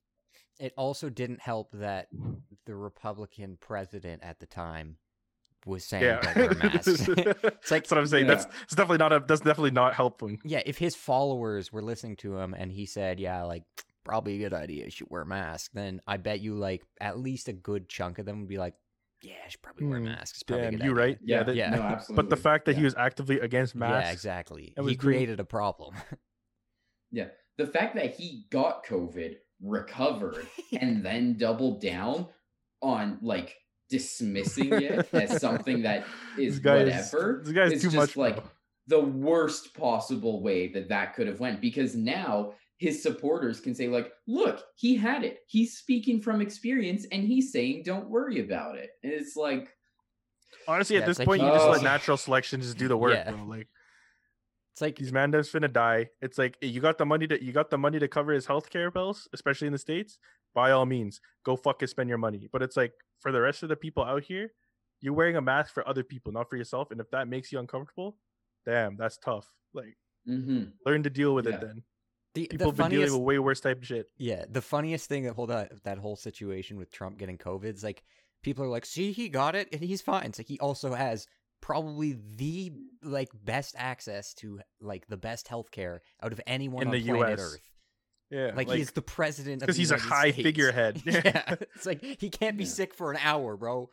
It also didn't help that the Republican president at the time was saying Yeah. don't wear masks. It's like, That's what I'm saying. Yeah. That's it's definitely not a that's definitely not helping. yeah, if his followers were listening to him and he said, yeah, like, probably a good idea, you should wear a mask, then I bet you, like, at least a good chunk of them would be like, yeah, I should probably wear Hmm. masks. It's probably a Damn, good you idea. right. Yeah, that- Yeah. no, absolutely. But the fact that Yeah. he was actively against masks. Yeah, exactly. and He was doing- created a problem. Yeah. The fact that he got COVID, recovered, and then doubled down on like dismissing it as something that is This guy is- whatever this guy's is too just much, like bro. the worst possible way that that could have went, because now his supporters can say like, look, he had it, he's speaking from experience and he's saying don't worry about it. And it's like, Honestly, Yeah, at this it's like point, he you just just- let natural selection just do the work, Yeah. bro. Like, It's like, these man devs finna die. It's like, you got the money to you got the money to cover his healthcare bills, especially in the States. By all means, go fucking spend your money. But it's like, for the rest of the people out here, you're wearing a mask for other people, not for yourself. And if that makes you uncomfortable, damn, that's tough. Like, mhm. learn to deal with Yeah. it then. the, People the have been dealing funniest, with way worse type of shit. yeah, the funniest thing that hold on, that whole situation with Trump getting COVID is like, people are like, see, he got it and he's fine. It's like, he also has probably the like best access to like the best healthcare out of anyone In on the planet U S. Earth. Yeah, Like, he's the president of because the he's a United high States. figurehead. Yeah, it's like he can't be Yeah. sick for an hour, bro.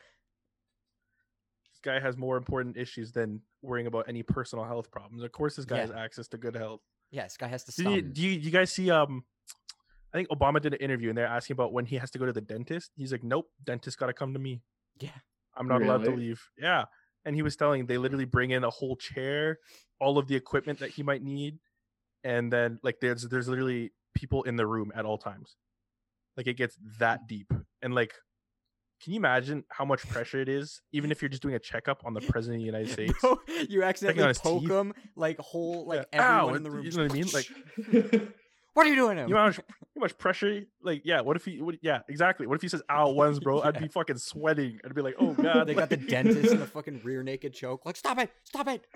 This guy has more important issues than worrying about any personal health problems. Of course, this guy Yeah. has access to good health. Yeah, this guy has to Did stop. you, do you, you guys see? Um, I think Obama did an interview and they're asking about when he has to go to the dentist. He's like, "Nope, dentist got to come to me. Yeah. I'm not allowed to Really? leave." Yeah, and he was telling they literally bring in a whole chair, all of the equipment that he might need, and then like there's there's literally people in the room at all times. Like, it gets that deep, and like, can you imagine how much pressure it is, even if you're just doing a checkup on the president of the United States? Bro, you on accidentally his poke teeth. him, like whole, like Yeah. everyone Ow, in the room. you know what I mean? Like, what are you doing to him? You know how much, how much pressure? Like, yeah. What if he? What, yeah, exactly. What if he says "ow" once, bro? I'd Yeah. be fucking sweating. I'd be like, "Oh god." They got the like- dentist in the fucking rear naked choke. Like, stop it, stop it.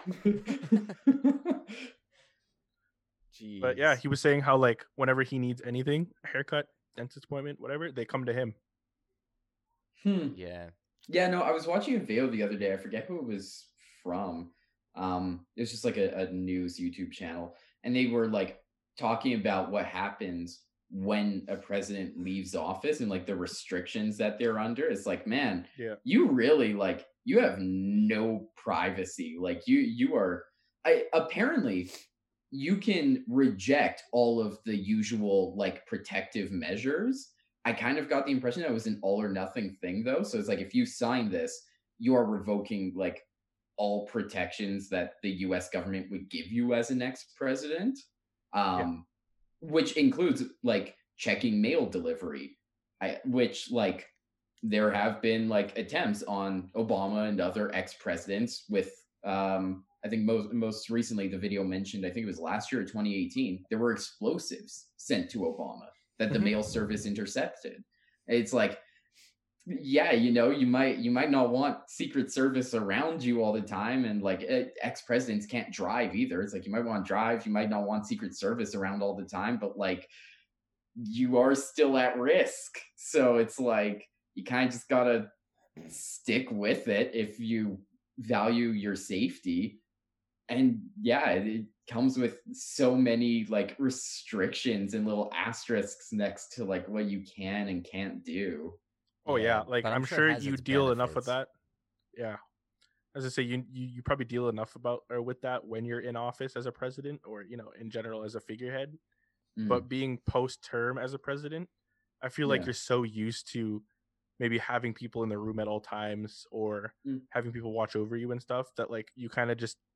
Jeez. But yeah, he was saying how like whenever he needs anything, a haircut, dentist appointment, whatever, they come to him. Hmm. yeah, Yeah, no, I was watching a video the other day. I forget who it was from. Um, it was just like a, a news YouTube channel, and they were like talking about what happens when a president leaves office and like the restrictions that they're under. It's like, man, Yeah. you really like you have no privacy. Like you you are I apparently you can reject all of the usual like protective measures. I kind of got the impression that it was an all or nothing thing though. So it's like if you sign this, you are revoking like all protections that the U S government would give you as an ex-president. Um which includes like checking mail delivery. I which like there have been like attempts on Obama and other ex-presidents with um I think most most recently the video mentioned, I think it was last year or twenty eighteen, there were explosives sent to Obama that the Mhm. mail service intercepted. It's like, yeah, you know, you might you might not want Secret Service around you all the time, and like eh, ex-presidents can't drive either. It's like you might want to drive, you might not want Secret Service around all the time, but like you are still at risk. So it's like you kind of just gotta stick with it if you value your safety. And yeah, it, it comes with so many like restrictions and little asterisks next to like what you can and can't do. Oh yeah, Yeah, like but I'm I'm, sure sure, it has you its deal enough with benefits. that. Yeah, as I say, you, you you probably deal enough about or with that when you're in office as a president, or you know, in general as a figurehead. Mm. But being post term as a president, I feel like Yeah. you're so used to maybe having people in the room at all times or Mm. having people watch over you and stuff that like you kind of just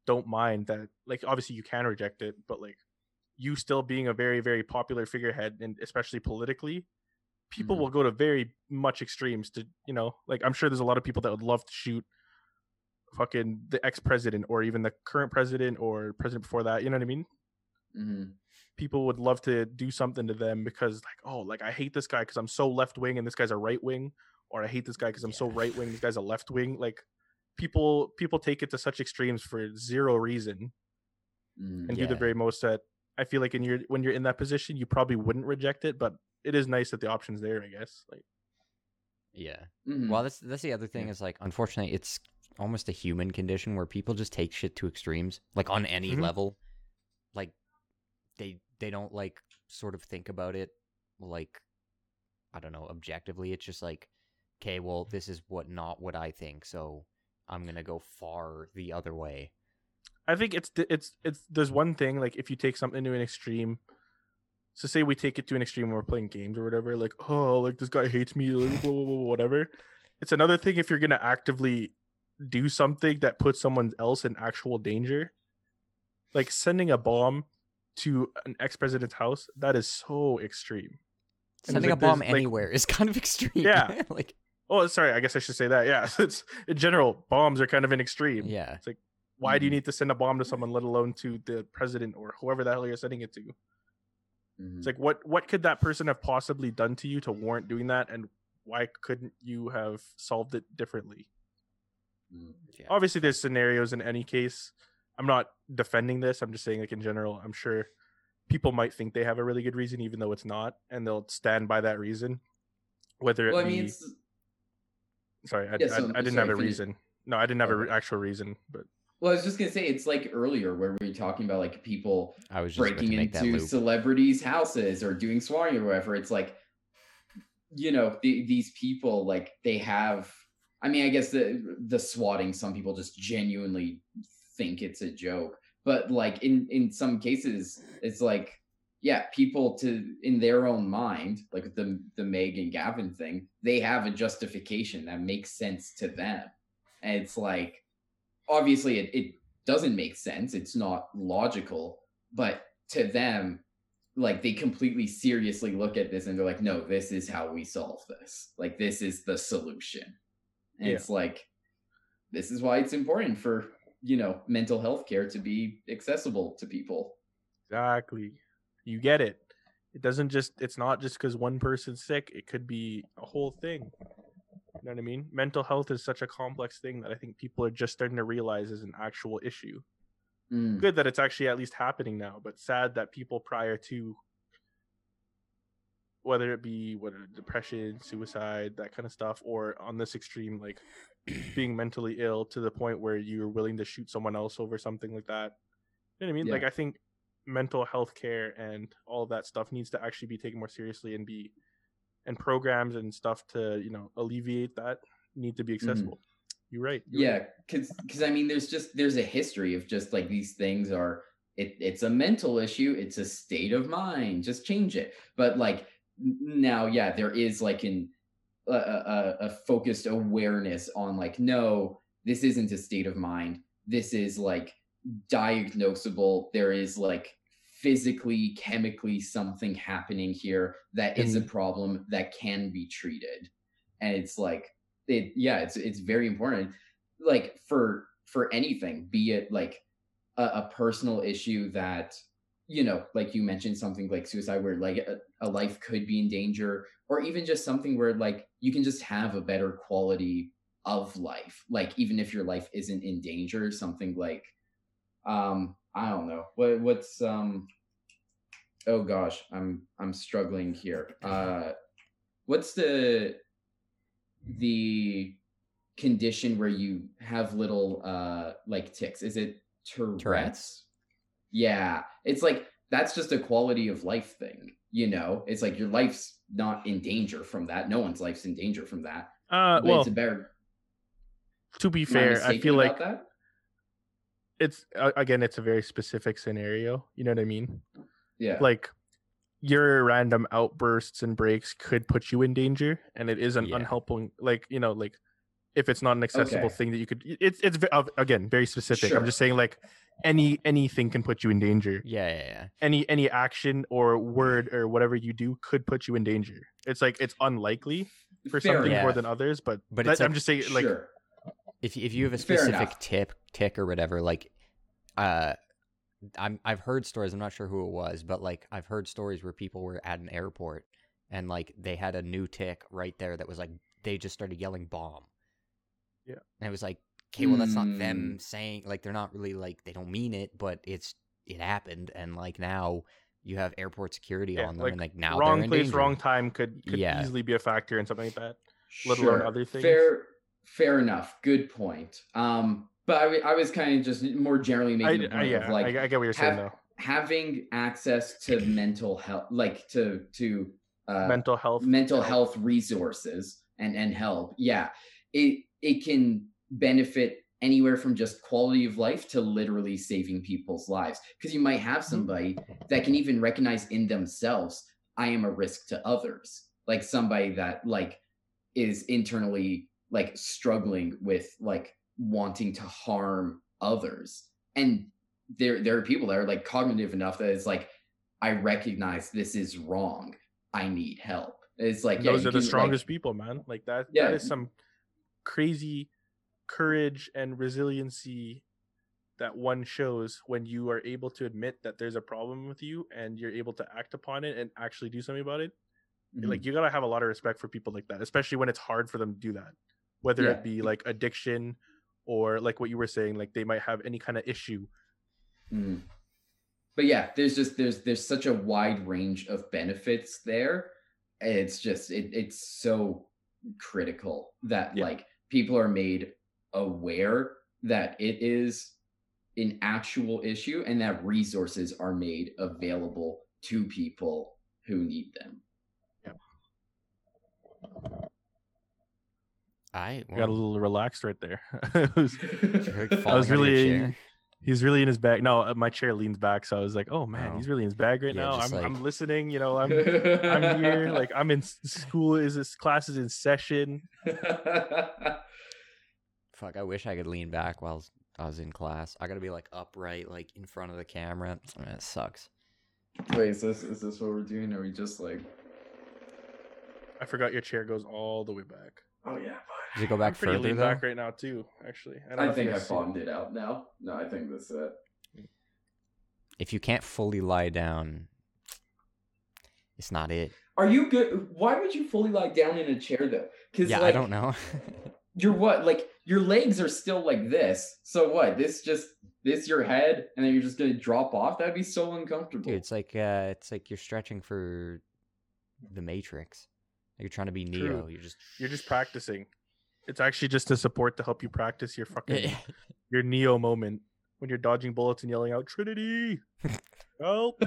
don't mind that. Like, obviously you can reject it, but like you still being a very very popular figurehead, and especially politically, people Mhm. will go to very much extremes to, you know, like I'm sure there's a lot of people that would love to shoot fucking the ex-president or even the current president or president before that, you know what I mean? Mhm. People would love to do something to them because like, oh, like I hate this guy because I'm so left wing and this guy's a right wing, or I hate this guy because I'm so Yeah. right wing, this guy's a left wing. Like people people take it to such extremes for zero reason Mhm. and do the Yeah. very most that I feel like in your when you're in that position you probably wouldn't reject it, but it is nice that the option's there, I guess. Like Yeah. Mhm. Well, that's that's the other thing Yeah. is like, unfortunately, it's almost a human condition where people just take shit to extremes, like on any Mhm. level. Like they they don't like sort of think about it like, I don't know, objectively. It's just like, okay, well, this is what not what I think, so I'm gonna go far the other way. I think it's it's it's there's one thing like if you take something to an extreme. So say we take it to an extreme when we're playing games or whatever, like, oh, like this guy hates me, like, whoa, whoa, whoa, whatever. It's another thing if you're gonna actively do something that puts someone else in actual danger, like sending a bomb to an ex-president's house. That is so extreme. And Sending like, a bomb there's, like, anywhere is kind of extreme. Yeah. Like, oh, sorry, I guess I should say that. Yeah, it's in general, bombs are kind of an extreme. yeah. It's like, why do you Mhm. need to send a bomb to someone, let alone to the president or whoever the hell you're sending it to? Mhm. It's like, what what could that person have possibly done to you to warrant doing that, and why couldn't you have solved it differently? Mhm. Yeah. Obviously, there's scenarios in any case. I'm not defending this. I'm just saying, like in general, I'm sure people might think they have a really good reason, even though it's not, and they'll stand by that reason. Whether it Well, I be, mean, it's sorry, I, yeah. I, So I didn't sorry, have a finish. reason. No, I didn't have an Okay. actual reason, but Well, I was just gonna say it's like earlier where we were talking about like people I was just about breaking to make that into loop. celebrities' houses or doing swatting or whatever. It's like, you know, the, these people like they have. I mean, I guess the the swatting. Some people just genuinely think it's a joke, but like in in some cases, it's like, yeah, people to in their own mind, like the the Meg and Gavin thing, they have a justification that makes sense to them, and it's like obviously it, it doesn't make sense, it's not logical, but to them, like they completely seriously look at this and they're like, no, this is how we solve this, like this is the solution. And Yeah. it's like, this is why it's important for, you know, mental health care to be accessible to people. exactly, you get it. It doesn't just. It's not just because one person's sick. It could be a whole thing. You know what I mean? Mental health is such a complex thing that I think people are just starting to realize is an actual issue. Mm. Good that it's actually at least happening now, but sad that people prior to, whether it be what depression, suicide, that kind of stuff, or on this extreme, like being mentally ill to the point where you're willing to shoot someone else over something like that. You know what I mean? Yeah. Like I think mental health care and all of that stuff needs to actually be taken more seriously, and be and programs and stuff to, you know, alleviate that need to be accessible. You're right. You're Yeah, right. because because I mean, there's just there's a history of just like these things are it, it's a mental issue, it's a state of mind, just change it. But like n- now, yeah, there is like an a, a, a focused awareness on like, no, this isn't a state of mind. This is like diagnosable. There is like physically, chemically something happening here that is a And problem that can be treated. And it's like it, yeah, it's it's very important. Like for for anything, be it like a, a personal issue that, you know, like you mentioned something like suicide where like a, a life could be in danger, or even just something where like you can just have a better quality of life, like even if your life isn't in danger, something like um I don't know what what's um oh gosh, i'm i'm struggling here. Uh what's the the condition where you have little uh like ticks? Is it Tourette's? Tourette's. Yeah, it's like that's just a quality of life thing, you know? It's like your life's not in danger from that. No one's life's in danger from that. uh, But it's a well, better. to be Am I fair, I mistaken feel about like that? it's uh, again, it's a very specific scenario. You know what I mean? Yeah. Like your random outbursts and breaks could put you in danger, and it is an Yeah. unhelpful. Like, you know, like if it's not an accessible Okay. thing that you could. It's it's ve- of- again very specific. Sure. I'm just saying like any anything can put you in danger. Yeah, yeah, yeah. Any any action or word or whatever you do could put you in danger. It's like it's unlikely for Fair some things enough. more enough. than others, but But that- it's I'm like- just saying like Sure. If if you have a Fair specific enough. tip, tick or whatever, like, uh, I'm I've heard stories. I'm not sure who it was, but like I've heard stories where people were at an airport and like they had a new tick right there that was like they just started yelling bomb. Yeah. And it was like, okay, well that's not Hmm. them saying, like they're not really like they don't mean it, but it's it happened, and like now you have airport security Yeah, on them, like, and like now wrong they're in place, danger. wrong time could could Yeah. easily be a factor in something like that. Let alone Sure. other things. Fair, fair enough. Good point. Um, but I, w- I was kind of just more generally I, making a I, point yeah, of like I, I get what you're saying have- though. having access to mental health, like to to uh, Mental health, mental help. health resources and and help. Yeah, it it can benefit anywhere from just quality of life to literally saving people's lives, because you might have somebody that can even recognize in themselves, I am a risk to others, like somebody that like is internally like struggling with like wanting to harm others, and there there are people that are like cognitive enough that it's like, I recognize this is wrong, I need help. It's like, And yeah, those you are the can, strongest like, people, man. Like that. Yeah. That is some crazy courage and resiliency that one shows when you are able to admit that there's a problem with you and you're able to act upon it and actually do something about it. mhm. Like you gotta have a lot of respect for people like that, especially when it's hard for them to do that. Whether Yeah. it be like addiction or like what you were saying, like they might have any kind of issue. Mhm. But yeah, there's just there's there's such a wide range of benefits there. It's just it it's so critical that Yeah. like people are made aware that it is an actual issue and that resources are made available to people who need them. I I got a well, little relaxed right there. I was, you're, like, I falling was out of your really, chair. he's really in his bag. No, uh, my chair leans back, so I was like, oh man, Oh. he's really in his bag right Yeah, now. I'm, just, like- I'm listening. You know, I'm, I'm here. Like I'm in s- school. Is this class is in session? Fuck, I wish I could lean back while I was in class. I gotta be like upright, like in front of the camera. It sucks. Wait, is this is this what we're doing? Are we just like, I forgot your chair goes all the way back. oh yeah, Does it go I'm back pretty further lean though? back right now too. Actually, don't know I if you think I guys see it. bottomed it out now. No, I think that's it. If you can't fully lie down, it's not it. Are you good? Why would you fully lie down in a chair though? Because Yeah, like, I don't know. you're what? Like your legs are still like this. So what? This just this your head, and then you're just gonna drop off? That'd be so uncomfortable. Dude, it's like uh, it's like you're stretching for the Matrix. You're trying to be Neo. True. You're just You're just practicing. It's actually just a support to help you practice your fucking your Neo moment when you're dodging bullets and yelling out Trinity. Help!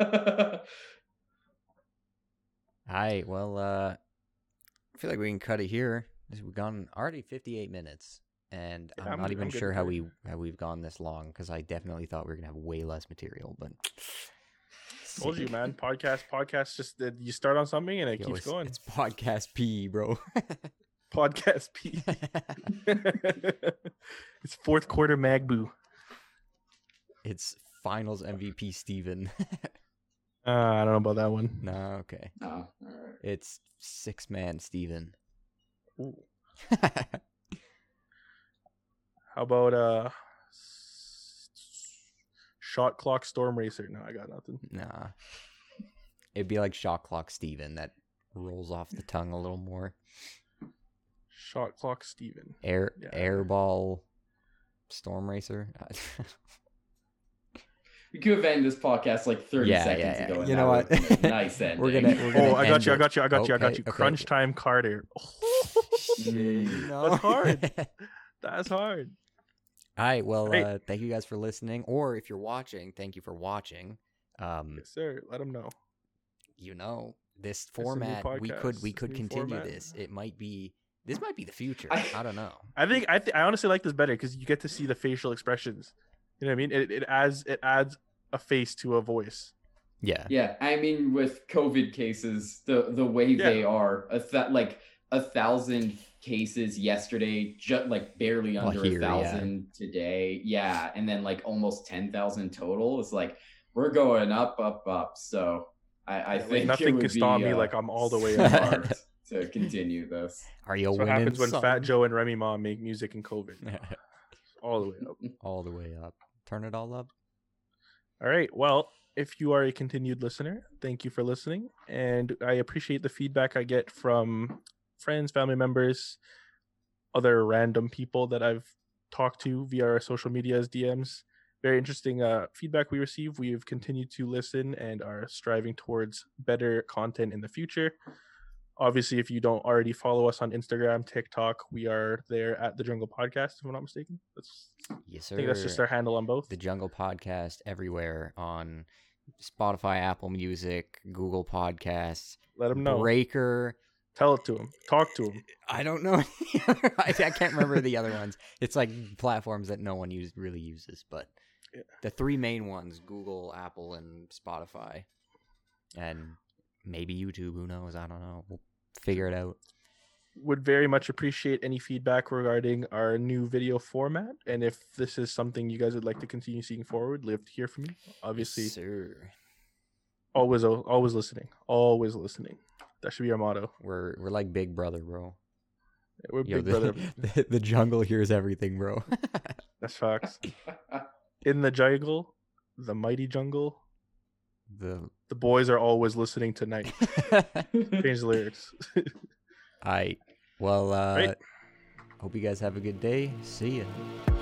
Alright, well, uh, I feel like we can cut it here. We've gone already fifty-eight minutes, and Yeah, I'm, I'm- not even I'm good sure with how it. we how we've gone this long because I definitely thought we were gonna have way less material. But Told you, man. Podcast, podcast. Just that you start on something and it Yo, keeps it's, going. it's podcast P, bro. Podcast P. It's fourth quarter Magboo. It's Finals M V P Steven. Uh, I don't know about that one. No, okay. Oh, all right. It's six man Steven. Ooh. How about uh, s- shot clock storm racer? No, I got nothing. Nah. It'd be like Shot Clock Steven that rolls off the tongue a little more. Shot clock Steven. Air Yeah. Airball Storm Racer. We could have ended this podcast like thirty Yeah, seconds yeah, yeah. ago. and You that know would've what? been a nice ending. We're gonna- we're gonna Oh, I got end you. I it. got you. I got you. I got Okay, you. okay. Crunch time Carter. Mm. No. That's hard. That's hard. All right. Well, Hey. uh, thank you guys for listening, or if you're watching, thank you for watching. Um, Yes, sir. Let them know. you know, this a new format we could podcast. we It's a could new continue format. this. It might be this might be the future. I- I don't know. I think I th- I honestly like this better because you get to see the facial expressions. You know what I mean? It it adds it adds a face to a voice. Yeah. Yeah, I mean, with COVID cases, the the way Yeah. they are, a th- like a thousand cases yesterday, just like barely Well, under here, a yeah. thousand today. Yeah, and then like almost ten thousand total. It's like we're going up, up, up. So I, I Yeah, like, think it nothing would can stop be, me. uh, Like I'm all the way up. smart to continue this. Are you That's what winning? happens when some? Fat Joe and Remy Ma make music in COVID. All the way up. All the way up. Turn it all up. All right. Well, if you are a continued listener, thank you for listening. And I appreciate the feedback I get from friends, family members, other random people that I've talked to via our social medias, D Ms. Very interesting uh, feedback we receive. We've continued to listen and are striving towards better content in the future. Obviously, if you don't already follow us on Instagram, TikTok, we are there at The Jungle Podcast, if I'm not mistaken. That's, Yes, sir. I think that's just our handle on both. The Jungle Podcast everywhere on Spotify, Apple Music, Google Podcasts, Let them know. Breaker. Tell it to them. Talk to them. I don't know. any other- I, I can't remember the other ones. It's like platforms that no one use, really uses, but Yeah. the three main ones: Google, Apple, and Spotify, and maybe YouTube. Who knows? I don't know. We'll figure it out. Would very much appreciate any feedback regarding our new video format. And if this is something you guys would like to continue seeing forward, live to hear from you. Obviously, Yes, sir. always, always listening. Always listening. That should be our motto. We're we're like Big Brother, bro. We're Yo, big the, brother. the, the jungle hears everything, bro. That's facts. In the jungle, the mighty jungle, the the boys are always listening tonight. Change the lyrics. I well, uh, Right. hope you guys have a good day. See ya.